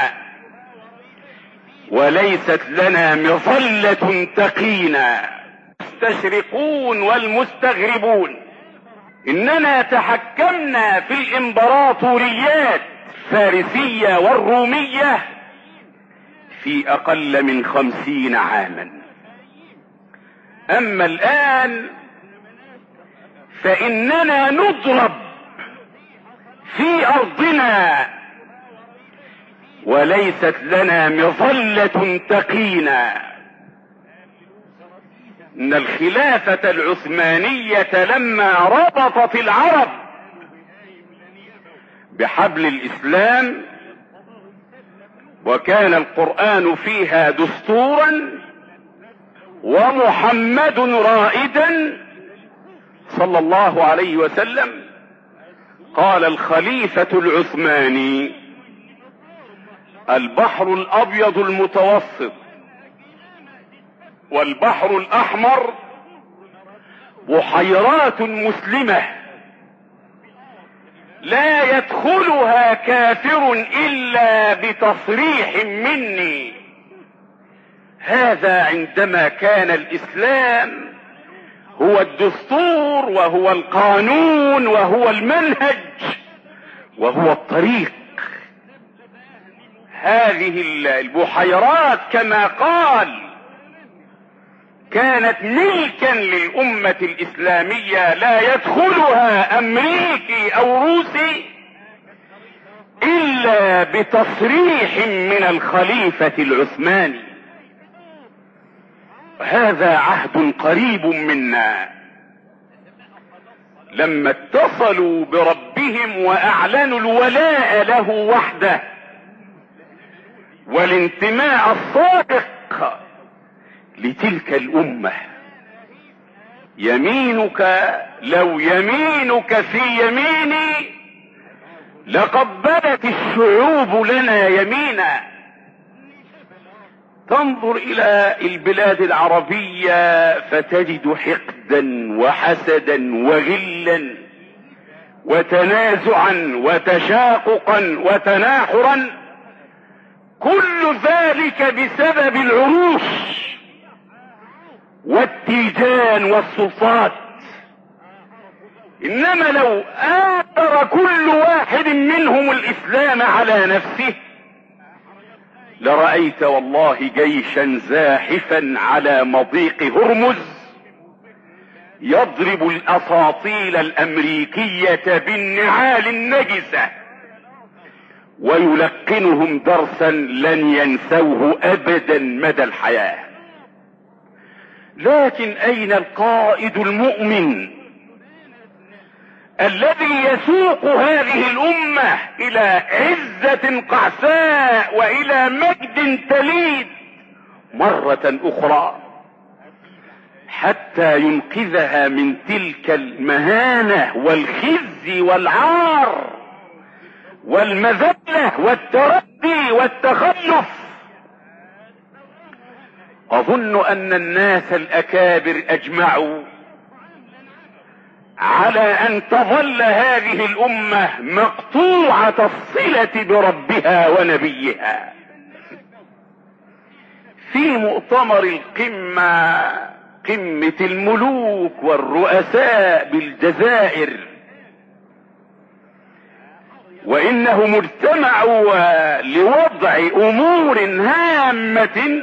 وليست لنا مظلة تقينا. المستشرقون والمستغربون، اننا تحكمنا في الامبراطوريات الفارسية والرومية في اقل من خمسين عاما. اما الان فاننا نضرب في ارضنا وليست لنا مظلة تقينا. ان الخلافة العثمانية لما ربطت العرب بحبل الاسلام وكان القرآن فيها دستورا ومحمد رائدا صلى الله عليه وسلم، قال الخليفة العثماني: البحر الابيض المتوسط والبحر الاحمر بحيرات مسلمة لا يدخلها كافر الا بتصريح مني. هذا عندما كان الاسلام هو الدستور وهو القانون وهو المنهج وهو الطريق. هذه البحيرات كما قال كانت ملكا للأمة الإسلامية لا يدخلها أمريكي أو روسي إلا بتصريح من الخليفة العثماني. هذا عهد قريب منا. لما اتصلوا بربهم وأعلنوا الولاء له وحده والانتماء الصادق لتلك الأمة. يمينك لو يمينك في يميني لقبلت الشعوب لنا يمينا. تنظر إلى البلاد العربية فتجد حقدا وحسدا وغلا وتنازعا وتشاققا وتناحرا، كل ذلك بسبب العروش والتيجان والسلطات. انما لو آثر كل واحد منهم الاسلام على نفسه لرأيت والله جيشا زاحفا على مضيق هرمز يضرب الاساطيل الامريكية بالنعال النجسة ويلقنهم درسا لن ينسوه ابدا مدى الحياة. لكن اين القائد المؤمن الذي يسوق هذه الامة الى عزة قعساء والى مجد تليد مرة اخرى حتى ينقذها من تلك المهانة والخزي والعار والمذلة والتردي والتخلف؟ اظن ان الناس الاكابر اجمعوا على ان تظل هذه الامة مقطوعة الصلة بربها ونبيها. في مؤتمر القمة، قمة الملوك والرؤساء بالجزائر، وانهم اجتمعوا لوضع امور هامة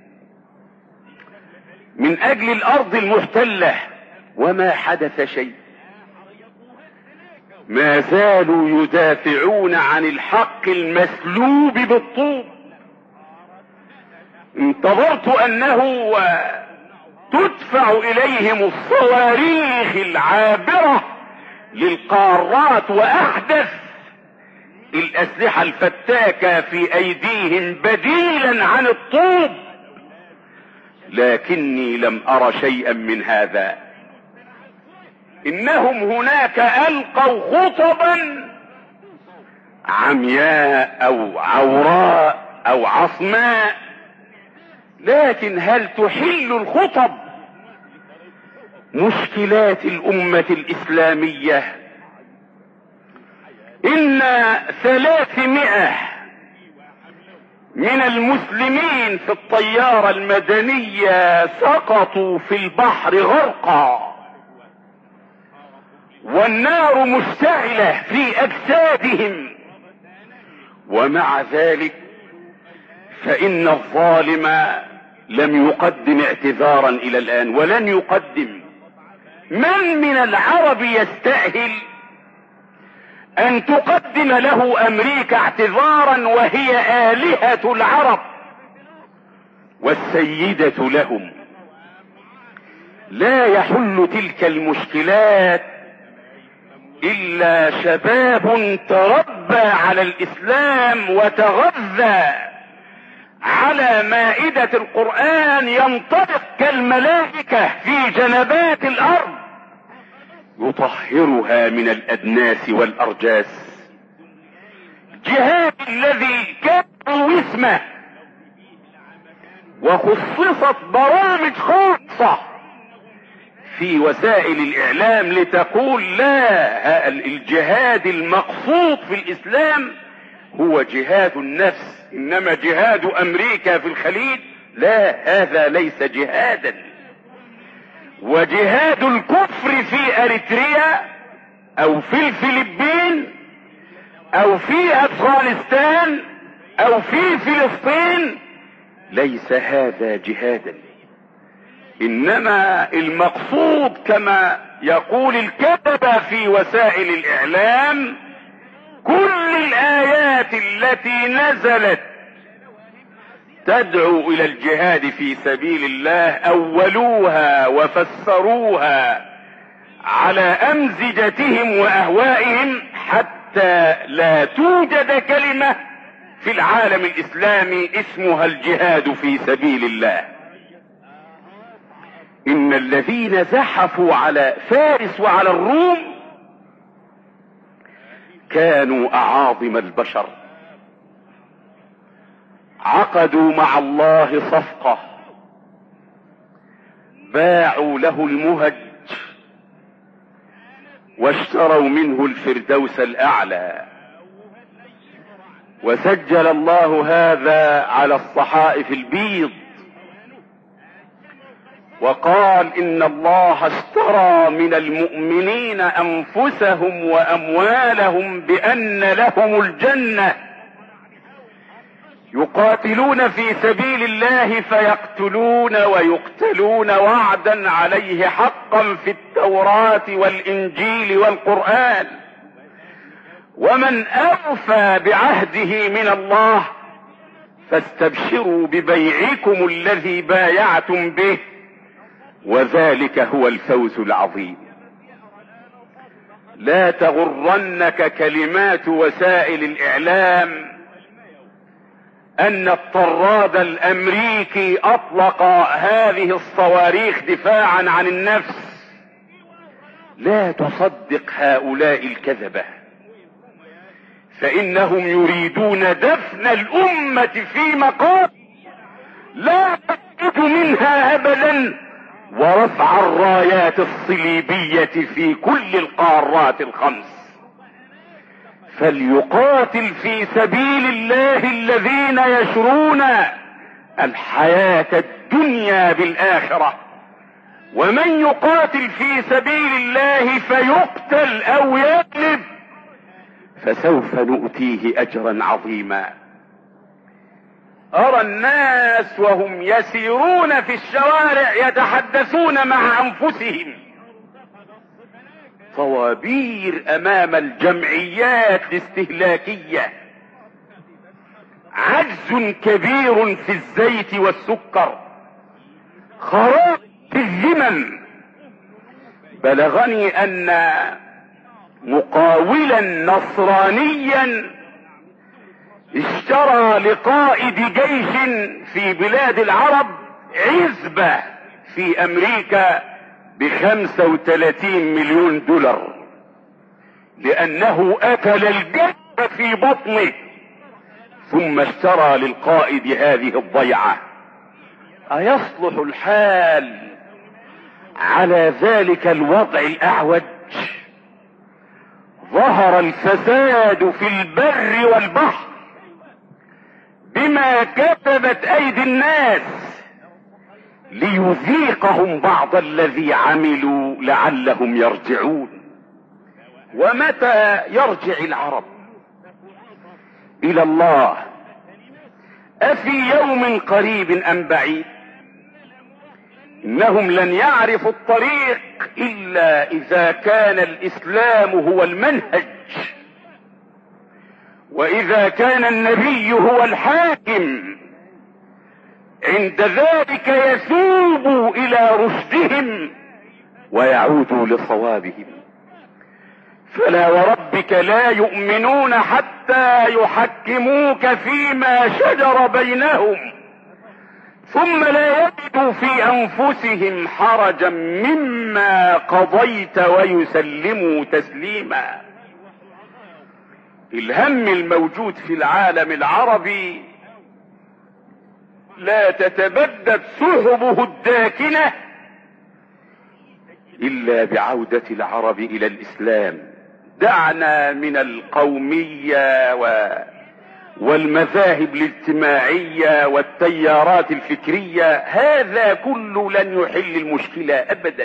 من اجل الارض المحتلة وما حدث شيء. ما زالوا يدافعون عن الحق المسلوب بالطوب. انتظرت انه تدفع اليهم الصواريخ العابرة للقارات واحدث الاسلحة الفتاكة في ايديهم بديلا عن الطوب، لكني لم ارى شيئا من هذا. انهم هناك القوا خطبا عمياء او عوراء او عصماء، لكن هل تحل الخطب مشكلات الامة الاسلامية؟ ان ثلاثمائة من المسلمين في الطيارة المدنية سقطوا في البحر غرقا، والنار مشتعلة في اجسادهم، ومع ذلك فان الظالم لم يقدم اعتذارا الى الان ولن يقدم. من من العرب يستأهل ان تقدم له امريكا اعتذارا وهي آلهة العرب والسيدة لهم؟ لا يحل تلك المشكلات الا شباب تربى على الاسلام وتغذى على مائدة القرآن، ينطلق كالملائكة في جنبات الارض يطهرها من الادناس والارجاس. جهاد الذي كان وسمه وخصصت برامج خاصة في وسائل الاعلام لتقول لا، الجهاد المقصود في الاسلام هو جهاد النفس، انما جهاد امريكا في الخليج لا، هذا ليس جهادا. وجهاد الكفر في اريتريا او في الفلبين او في افغانستان او في فلسطين ليس هذا جهادا، انما المقصود كما يقول الكذبة في وسائل الاعلام كل الايات التي نزلت تدعو الى الجهاد في سبيل الله اولوها وفسروها على امزجتهم واهوائهم حتى لا توجد كلمة في العالم الاسلامي اسمها الجهاد في سبيل الله. ان الذين زحفوا على فارس وعلى الروم كانوا اعاظم البشر، عقدوا مع الله صفقة، باعوا له المهج واشتروا منه الفردوس الاعلى، وسجل الله هذا على الصحائف البيض وقال ان الله اشترى من المؤمنين انفسهم واموالهم بان لهم الجنة يقاتلون في سبيل الله فيقتلون ويقتلون وعدا عليه حقا في التوراة والانجيل والقرآن، ومن اوفى بعهده من الله فاستبشروا ببيعكم الذي بايعتم به وذلك هو الفوز العظيم. لا تغرنك كلمات وسائل الاعلام ان الطراد الامريكي اطلق هذه الصواريخ دفاعا عن النفس. لا تصدق هؤلاء الكذبة، فانهم يريدون دفن الامة في مقام لا تخرج منها ابدا، ورفع الرايات الصليبية في كل القارات الخمس. فليقاتل في سبيل الله الذين يشرون الحياة الدنيا بالآخرة، ومن يقاتل في سبيل الله فيقتل او يغلب فسوف نؤتيه اجرا عظيما. ارى الناس وهم يسيرون في الشوارع يتحدثون مع انفسهم: صوابير امام الجمعيات الاستهلاكية، عجز كبير في الزيت والسكر، خراب في الذمم. بلغني ان مقاولا نصرانيا اشترى لقائد جيش في بلاد العرب عزبة في امريكا بخمسة وثلاثين مليون دولار، لانه اكل الجد في بطنه، ثم اشترى للقائد هذه الضيعة. ايصلح الحال على ذلك الوضع الاعوج؟ ظهر الفساد في البر والبحر بما كسبت ايدي الناس ليذيقهم بعض الذي عملوا لعلهم يرجعون. ومتى يرجع العرب الى الله؟ افي يوم قريب ام بعيد؟ انهم لن يعرفوا الطريق الا اذا كان الاسلام هو المنهج، واذا كان النبي هو الحاكم. عند ذلك يثوبوا الى رشدهم ويعودوا لصوابهم. فلا وربك لا يؤمنون حتى يحكموك فيما شجر بينهم ثم لا يجدوا في انفسهم حرجا مما قضيت ويسلموا تسليما. الهم الموجود في العالم العربي لا تتبدد سحبه الداكنة الا بعودة العرب الى الاسلام. دعنا من القومية و... والمذاهب الاجتماعية والتيارات الفكرية، هذا كله لن يحل المشكلة ابدا.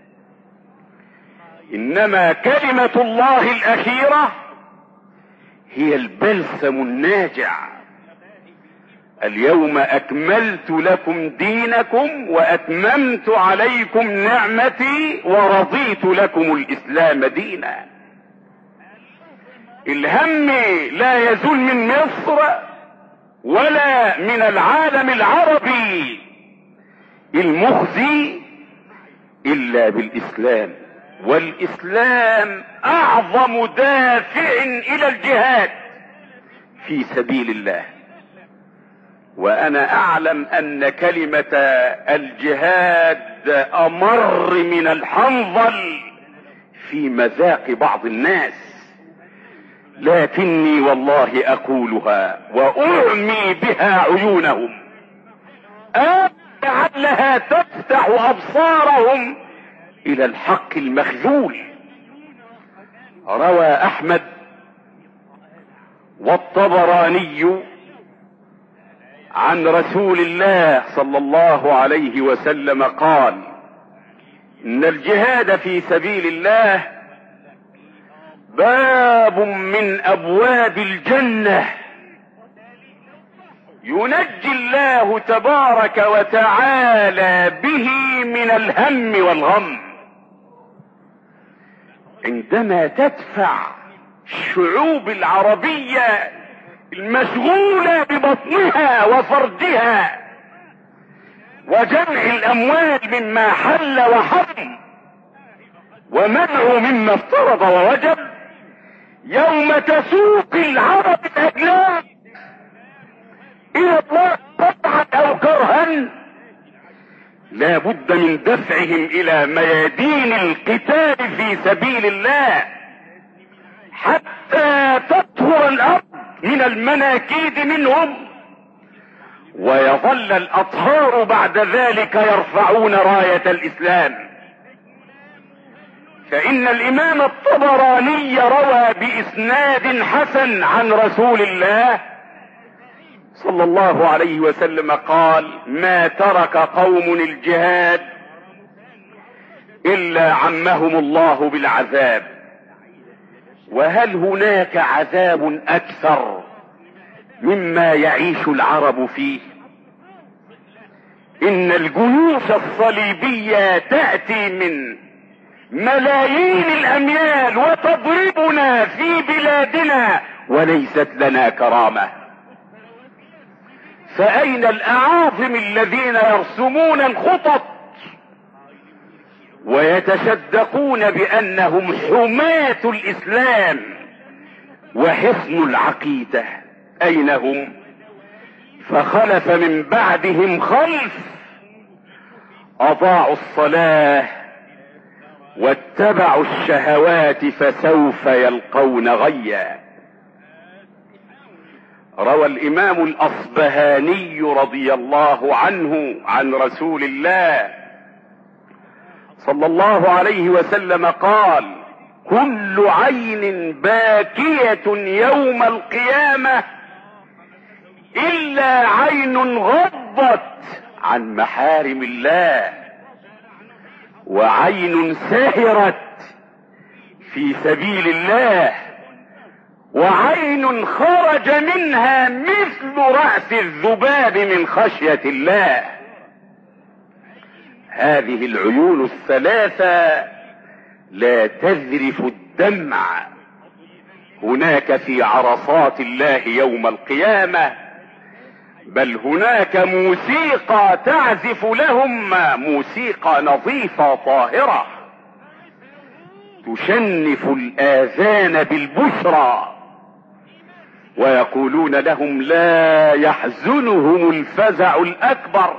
انما كلمة الله الاخيرة هي البلسم الناجع. اليوم اكملت لكم دينكم واتممت عليكم نعمتي ورضيت لكم الاسلام دينا. الهم لا يزول من مصر ولا من العالم العربي المخزي الا بالاسلام، والاسلام اعظم دافع الى الجهاد في سبيل الله. وانا اعلم ان كلمة الجهاد امر من الحنظل في مذاق بعض الناس، لكني والله اقولها واعمي بها عيونهم، لعلها تفتح ابصارهم الى الحق المخذول. روى احمد والطبراني عن رسول الله صلى الله عليه وسلم قال: ان الجهاد في سبيل الله باب من ابواب الجنة ينجي الله تبارك وتعالى به من الهم والغم. عندما تدفع الشعوب العربية المشغولة ببطنها وفرجها وجمع الاموال مما حل وحرم ومنع مما افترض ووجب، يوم تسوق العرب الاجلاد الى الله طبعا او كرها لا بد من دفعهم الى ميادين القتال في سبيل الله حتى تطهر الارض من المناكيد منهم، ويظل الاطهار بعد ذلك يرفعون راية الاسلام. فان الامام الطبراني روى باسناد حسن عن رسول الله صلى الله عليه وسلم قال: ما ترك قوم الجهاد الا عمهم الله بالعذاب. وهل هناك عذاب اكثر مما يعيش العرب فيه؟ ان الجيوش الصليبية تأتي من ملايين الاميال وتضربنا في بلادنا وليست لنا كرامة. فاين الاعاظم الذين يرسمون الخطط ويتصدقون بانهم حماة الاسلام وحصن العقيدة؟ اين هم؟ فخلف من بعدهم خلف اضاعوا الصلاة واتبعوا الشهوات فسوف يلقون غيا. روى الامام الاصبهاني رضي الله عنه عن رسول الله صلى الله عليه وسلم قال: كل عين باكية يوم القيامة الا عين غضت عن محارم الله، وعين سهرت في سبيل الله، وعين خرج منها مثل رأس الذباب من خشية الله. هذه العيون الثلاثة لا تذرف الدمع هناك في عرصات الله يوم القيامة، بل هناك موسيقى تعزف لهم، موسيقى نظيفة طاهرة تشنف الآذان بالبشرى، ويقولون لهم لا يحزنهم الفزع الأكبر،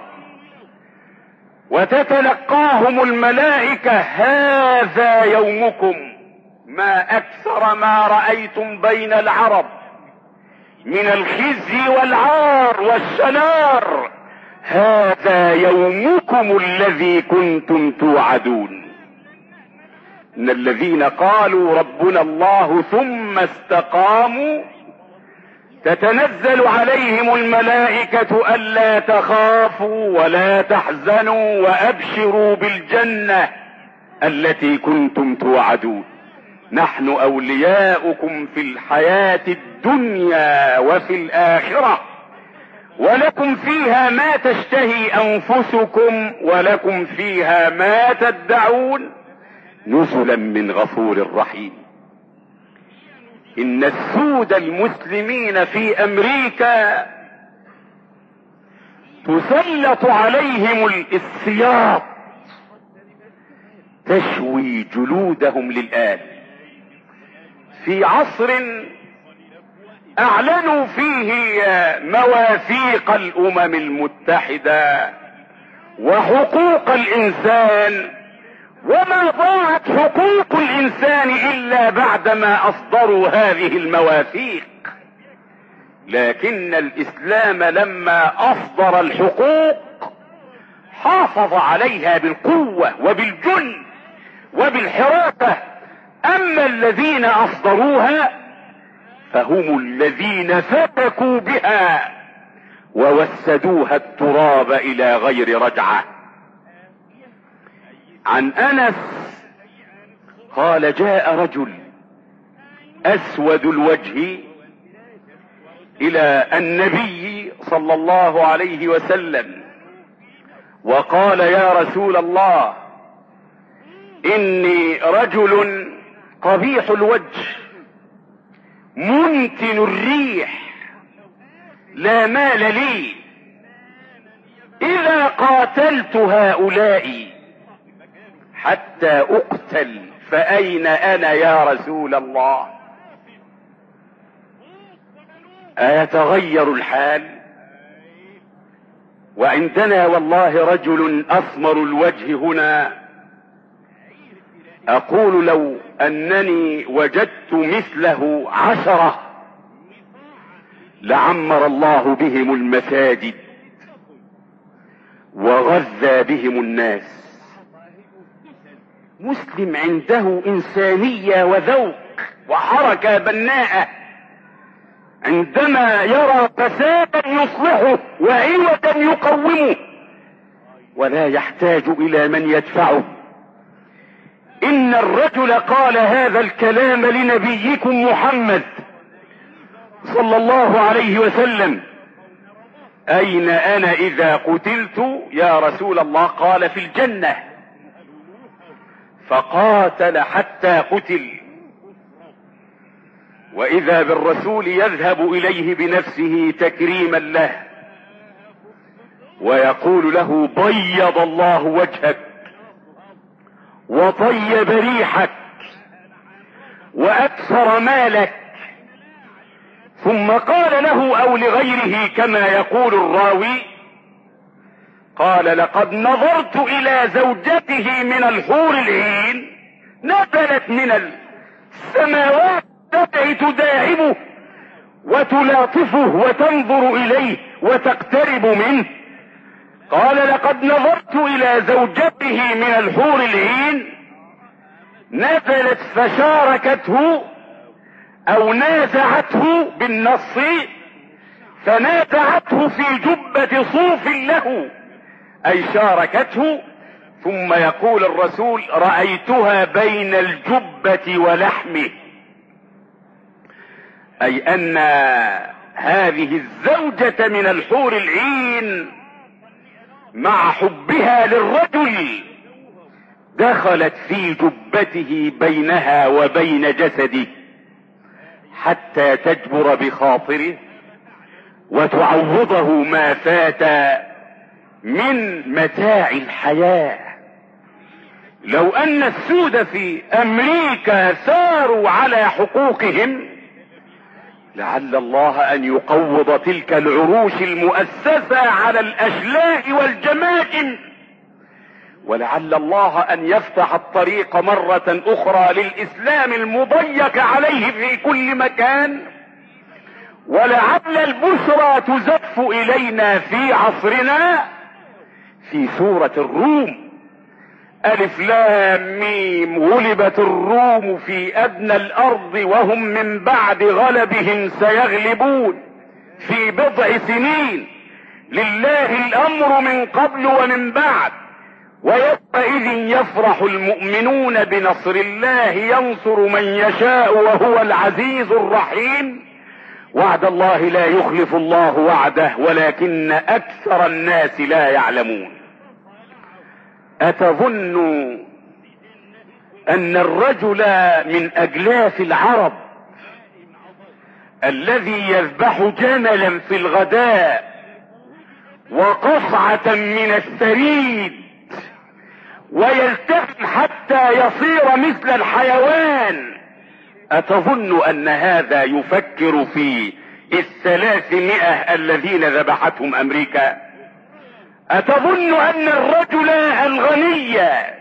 وتتلقاهم الملائكة: هذا يومكم، ما أكثر ما رأيتم بين العرب من الخزي والعار والشنار، هذا يومكم الذي كنتم توعدون. ان الذين قالوا ربنا الله ثم استقاموا تتنزل عليهم الملائكة ألا تخافوا ولا تحزنوا وأبشروا بالجنة التي كنتم توعدون، نحن أولياؤكم في الحياة الدنيا وفي الآخرة، ولكم فيها ما تشتهي أنفسكم ولكم فيها ما تدعون نزلا من غفور رحيم. إن السود المسلمين في أمريكا تسلط عليهم السياط تشوي جلودهم للآن، في عصر اعلنوا فيه مواثيق الامم المتحدة وحقوق الانسان، وما ضاعت حقوق الانسان الا بعدما اصدروا هذه المواثيق، لكن الاسلام لما اصدر الحقوق حافظ عليها بالقوة وبالجند وبالحراسة. اما الذين اصدروها فهم الذين فتكوا بها ووسدوها التراب الى غير رجعة. عن انس قال: جاء رجل اسود الوجه الى النبي صلى الله عليه وسلم وقال: يا رسول الله، اني رجل قبيح الوجه منتن الريح لا مال لي، اذا قاتلت هؤلاء حتى اقتل فاين انا يا رسول الله؟ ايتغير الحال؟ وعندنا والله رجل اسمر الوجه هنا، اقول لو انني وجدت مثله عشرة لعمر الله بهم المساجد وغذى بهم الناس. مسلم عنده انسانية وذوق وحركة بناءة، عندما يرى فسادا يصلحه وعوجا يقومه ولا يحتاج الى من يدفعه. ان الرجل قال هذا الكلام لنبيكم محمد صلى الله عليه وسلم: اين انا اذا قتلت يا رسول الله؟ قال: في الجنة. فقاتل حتى قتل. واذا بالرسول يذهب اليه بنفسه تكريما له ويقول له بيض الله وجهك وطيب ريحك واكثر مالك. ثم قال له او لغيره كما يقول الراوي، قال لقد نظرت الى زوجته من الحور العين نزلت من السماوات تداعبه وتلاطفه وتنظر اليه وتقترب منه. قال لقد نظرت الى زوجته من الحور العين نزلت فشاركته او نازعته بالنص، فنازعته في جبة صوف له اي شاركته. ثم يقول الرسول رأيتها بين الجبة ولحمه، اي ان هذه الزوجة من الحور العين مع حبها للرجل دخلت في جبته بينها وبين جسده حتى تجبر بخاطره وتعوضه ما فات من متاع الحياة. لو ان السود في امريكا ثاروا على حقوقهم لعل الله ان يقوض تلك العروش المؤسسة على الاشلاء والجماجم، ولعل الله ان يفتح الطريق مرة اخرى للاسلام المضيق عليه في كل مكان، ولعل البشرى تزف الينا في عصرنا في سورة الروم. الف لام ميم غلبت الروم في ادنى الارض وهم من بعد غلبهم سيغلبون في بضع سنين لله الامر من قبل ومن بعد ويومئذ يفرح المؤمنون بنصر الله ينصر من يشاء وهو العزيز الرحيم. وعد الله لا يخلف الله وعده ولكن اكثر الناس لا يعلمون. اتظن ان الرجل من اجلاف العرب الذي يذبح جملا في الغداء وقصعة من الثريد ويلتحم حتى يصير مثل الحيوان، اتظن ان هذا يفكر في الثلاثمائة الذين ذبحتهم امريكا؟ اتظن ان الرجل الغني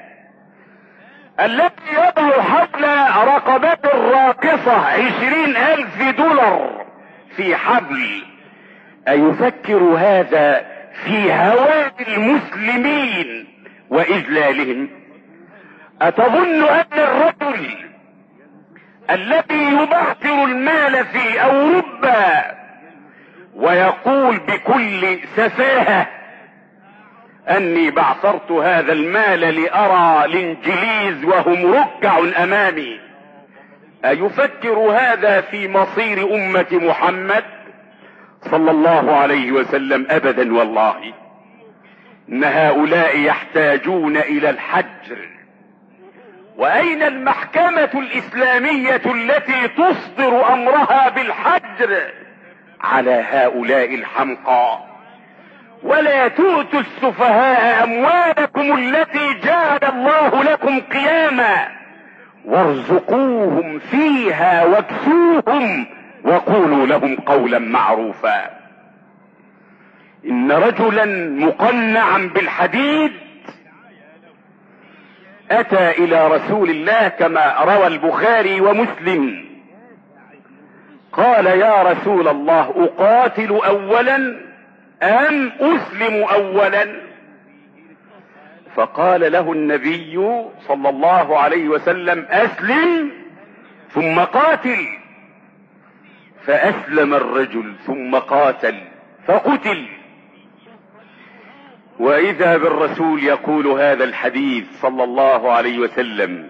الذي يضع حول رقبته الراقصة عشرين الف دولار في حبل ايفكر هذا في هوان المسلمين واذلالهم؟ اتظن ان الرجل الذي يبعثر المال في اوروبا ويقول بكل سفاهة اني بعثرت هذا المال لارى الانجليز وهم ركع امامي، ايفكر هذا في مصير امة محمد صلى الله عليه وسلم؟ ابدا والله. ان هؤلاء يحتاجون الى الحجر. واين المحكمة الاسلامية التي تصدر امرها بالحجر على هؤلاء الحمقى؟ ولا تؤتوا السفهاء اموالكم التي جعل الله لكم قياما وارزقوهم فيها واكسوهم وقولوا لهم قولا معروفا. ان رجلا مقنعا بالحديد اتى الى رسول الله كما روى البخاري ومسلم، قال يا رسول الله اقاتل اولا ام اسلم اولا؟ فقال له النبي صلى الله عليه وسلم اسلم ثم قاتل. فاسلم الرجل ثم قاتل فقتل. واذا بالرسول يقول هذا الحديث صلى الله عليه وسلم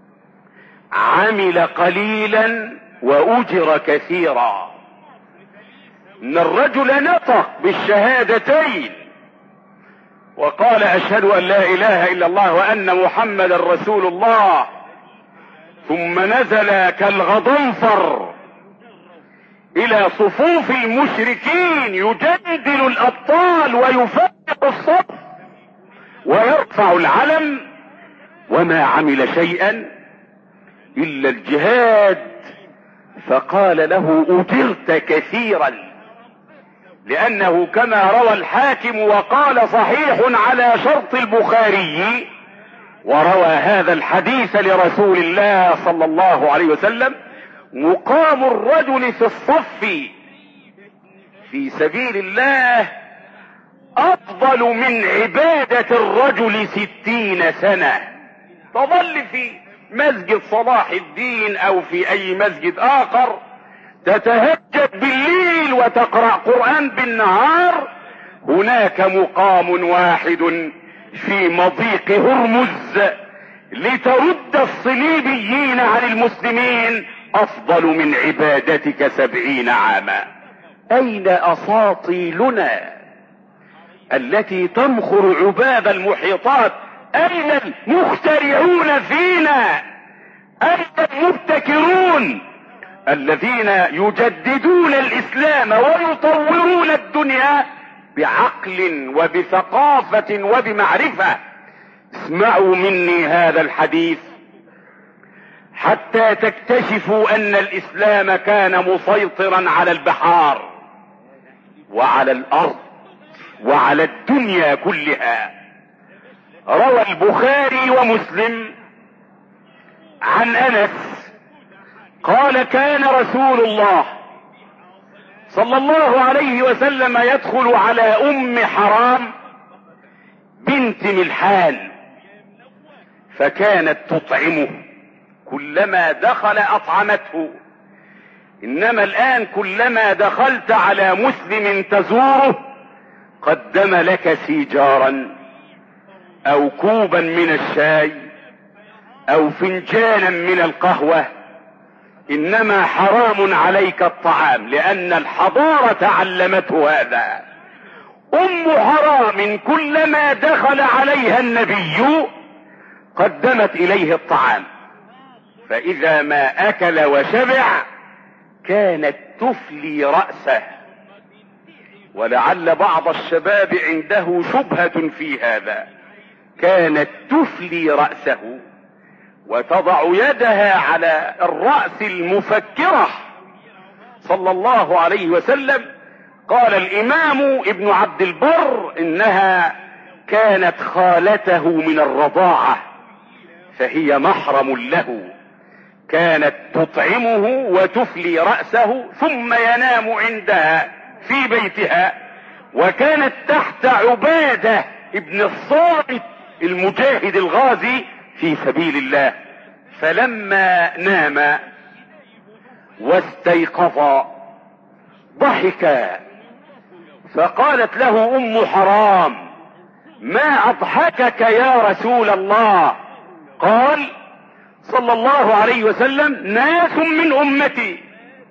عمل قليلا واجر كثيرا. ان الرجل نطق بالشهادتين وقال اشهد ان لا اله الا الله وان محمدا رسول الله، ثم نزل كالغضنفر الى صفوف المشركين يجندل الابطال ويفرق الصف ويرفع العلم، وما عمل شيئا الا الجهاد. فقال له اجرت كثيرا، لانه كما روى الحاكم وقال صحيح على شرط البخاري، وروى هذا الحديث لرسول الله صلى الله عليه وسلم: مقام الرجل في الصف في سبيل الله افضل من عبادة الرجل ستين سنة. تظل في مسجد صلاح الدين او في اي مسجد اخر تتهجد بالليل وتقرأ قرآن بالنهار، هناك مقام واحد في مضيق هرمز لترد الصليبيين عن المسلمين افضل من عبادتك سبعين عاما. اين اساطيلنا التي تمخر عباب المحيطات؟ اين المخترعون فينا؟ اين المبتكرون الذين يجددون الاسلام ويطورون الدنيا بعقل وبثقافة وبمعرفة؟ اسمعوا مني هذا الحديث حتى تكتشفوا ان الاسلام كان مسيطرا على البحار وعلى الارض وعلى الدنيا كلها. روى البخاري ومسلم عن انس قال: كان رسول الله صلى الله عليه وسلم يدخل على ام حرام بنت ملحان، فكانت تطعمه، كلما دخل اطعمته. انما الان كلما دخلت على مسلم تزوره قدم لك سيجارا او كوبا من الشاي او فنجانا من القهوة، انما حرام عليك الطعام، لان الحضارة علمته هذا. ام حرام كلما دخل عليها النبي قدمت اليه الطعام، فاذا ما اكل وشبع كانت تفلي رأسه. ولعل بعض الشباب عنده شبهة في هذا، كانت تفلي رأسه وتضع يدها على الرأس المفكرة صلى الله عليه وسلم. قال الامام ابن عبد البر انها كانت خالته من الرضاعة، فهي محرم له، كانت تطعمه وتفلي رأسه ثم ينام عندها في بيتها. وكانت تحت عبادة ابن الصامت المجاهد الغازي في سبيل الله، فلما نام واستيقظ ضحك، فقالت له ام حرام: ما اضحكك يا رسول الله؟ قال صلى الله عليه وسلم: ناس من امتي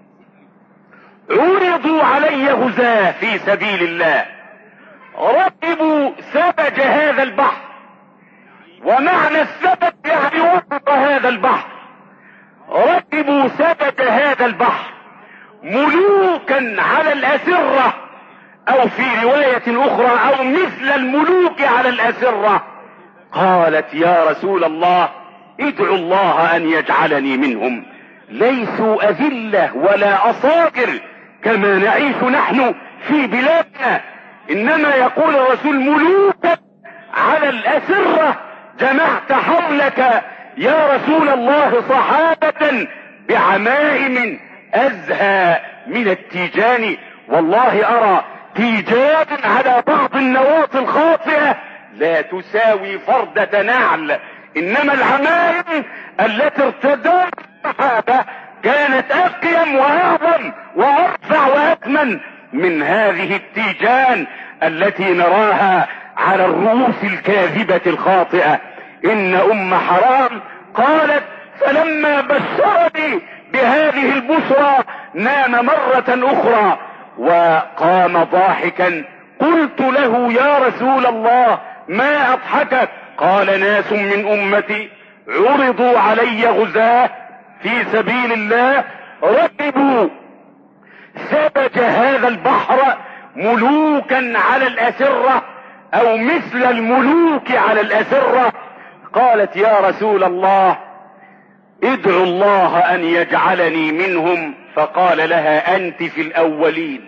عرضوا علي غزاة في سبيل الله، ركبوا سبج هذا البحر، ومعنى السبج يعني وسط هذا البحر، ركبوا سبج هذا البحر ملوكا على الأسرة، او في رواية اخرى او مثل الملوك على الأسرة. قالت: يا رسول الله ادعو الله ان يجعلني منهم، ليسوا اذلة ولا اصاغر كما نعيش نحن في بلادنا، انما يقول الرسول ملوكا على الأسرة. جمعت حولك يا رسول الله صحابة بعمائم ازهى من التيجان. والله ارى تيجان على بعض النواطي الخاطئة لا تساوي فردة نعل، انما العمائم التي ارتداها الصحابة كانت اقيم واعظم وارفع واثمن من هذه التيجان التي نراها على الرؤوس الكاذبة الخاطئة. ان ام حرام قالت: فلما بشرني بهذه البشرى نام مرة اخرى وقام ضاحكا. قلت له: يا رسول الله ما أضحكك؟ قال ناس من أمتي عرضوا علي غزاة في سبيل الله ركبوا سبج هذا البحر ملوكا على الأسرة أو مثل الملوك على الأسرة. قالت يا رسول الله ادعو الله أن يجعلني منهم. فقال لها أنت في الأولين.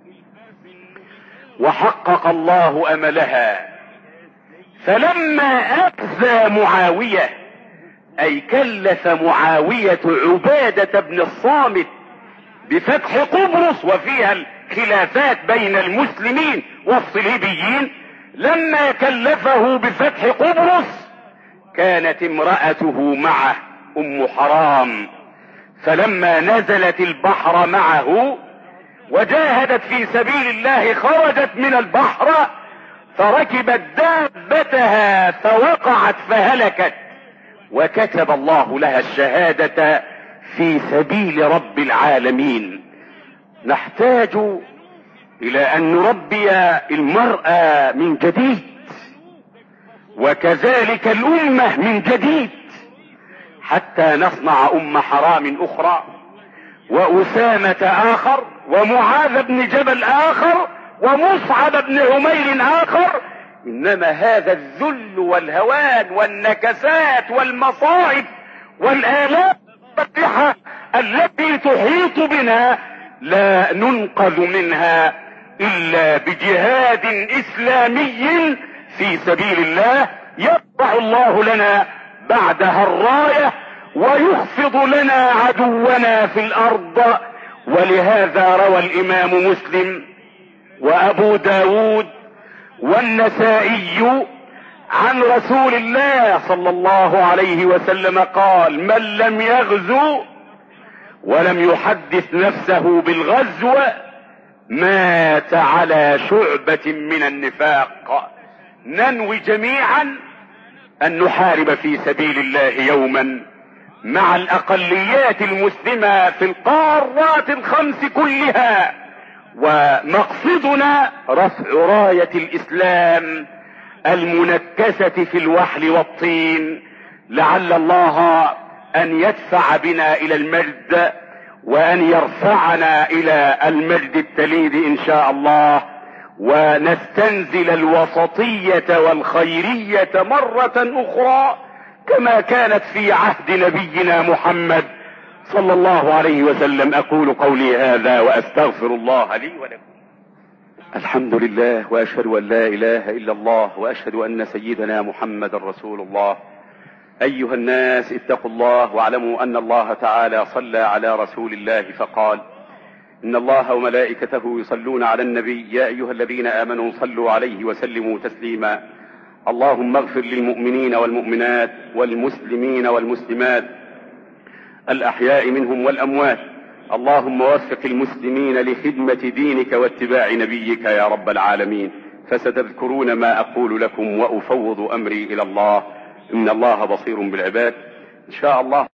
وحقق الله أملها. فلما أخذى معاوية أي كلف معاوية عبادة بن الصامت بفتح قبرص وفيها الخلافات بين المسلمين والصليبيين، لما كلفه بفتح قبرص كانت امرأته معه أم حرام، فلما نزلت البحر معه وجاهدت في سبيل الله خرجت من البحر فركبت دابتها فوقعت فهلكت، وكتب الله لها الشهادة في سبيل رب العالمين. نحتاج الى ان نربي المرأة من جديد، وكذلك الامة من جديد، حتى نصنع ام حرام اخرى واسامة اخر ومعاذ بن جبل اخر ومصعب بن عمير اخر. انما هذا الذل والهوان والنكسات والمصائب والآلام الفاتحة التي تحيط بنا لا ننقذ منها الا بجهاد اسلامي في سبيل الله يرفع الله لنا بعدها الراية ويخفض لنا عدونا في الارض. ولهذا روى الامام مسلم وابو داود والنسائي عن رسول الله صلى الله عليه وسلم قال من لم يغزو ولم يحدث نفسه بالغزو مات على شعبة من النفاق. ننوي جميعا ان نحارب في سبيل الله يوما مع الاقليات المسلمة في القارات الخمس كلها، ومقصدنا رفع راية الاسلام المنكسة في الوحل والطين، لعل الله ان يدفع بنا الى المجد وان يرفعنا الى المجد التليد ان شاء الله، ونستنزل الوسطية والخيرية مرة اخرى كما كانت في عهد نبينا محمد صلى الله عليه وسلم. اقول قولي هذا واستغفر الله لي ولكم. الحمد لله واشهد ان لا اله الا الله واشهد ان سيدنا محمد رسول الله. ايها الناس اتقوا الله واعلموا ان الله تعالى صلى على رسول الله فقال ان الله وملائكته يصلون على النبي يا ايها الذين امنوا صلوا عليه وسلموا تسليما. اللهم اغفر للمؤمنين والمؤمنات والمسلمين والمسلمات الاحياء منهم والاموات. اللهم وفق المسلمين لخدمة دينك واتباع نبيك يا رب العالمين. فستذكرون ما اقول لكم وافوض امري الى الله ان الله بصير بالعباد ان شاء الله.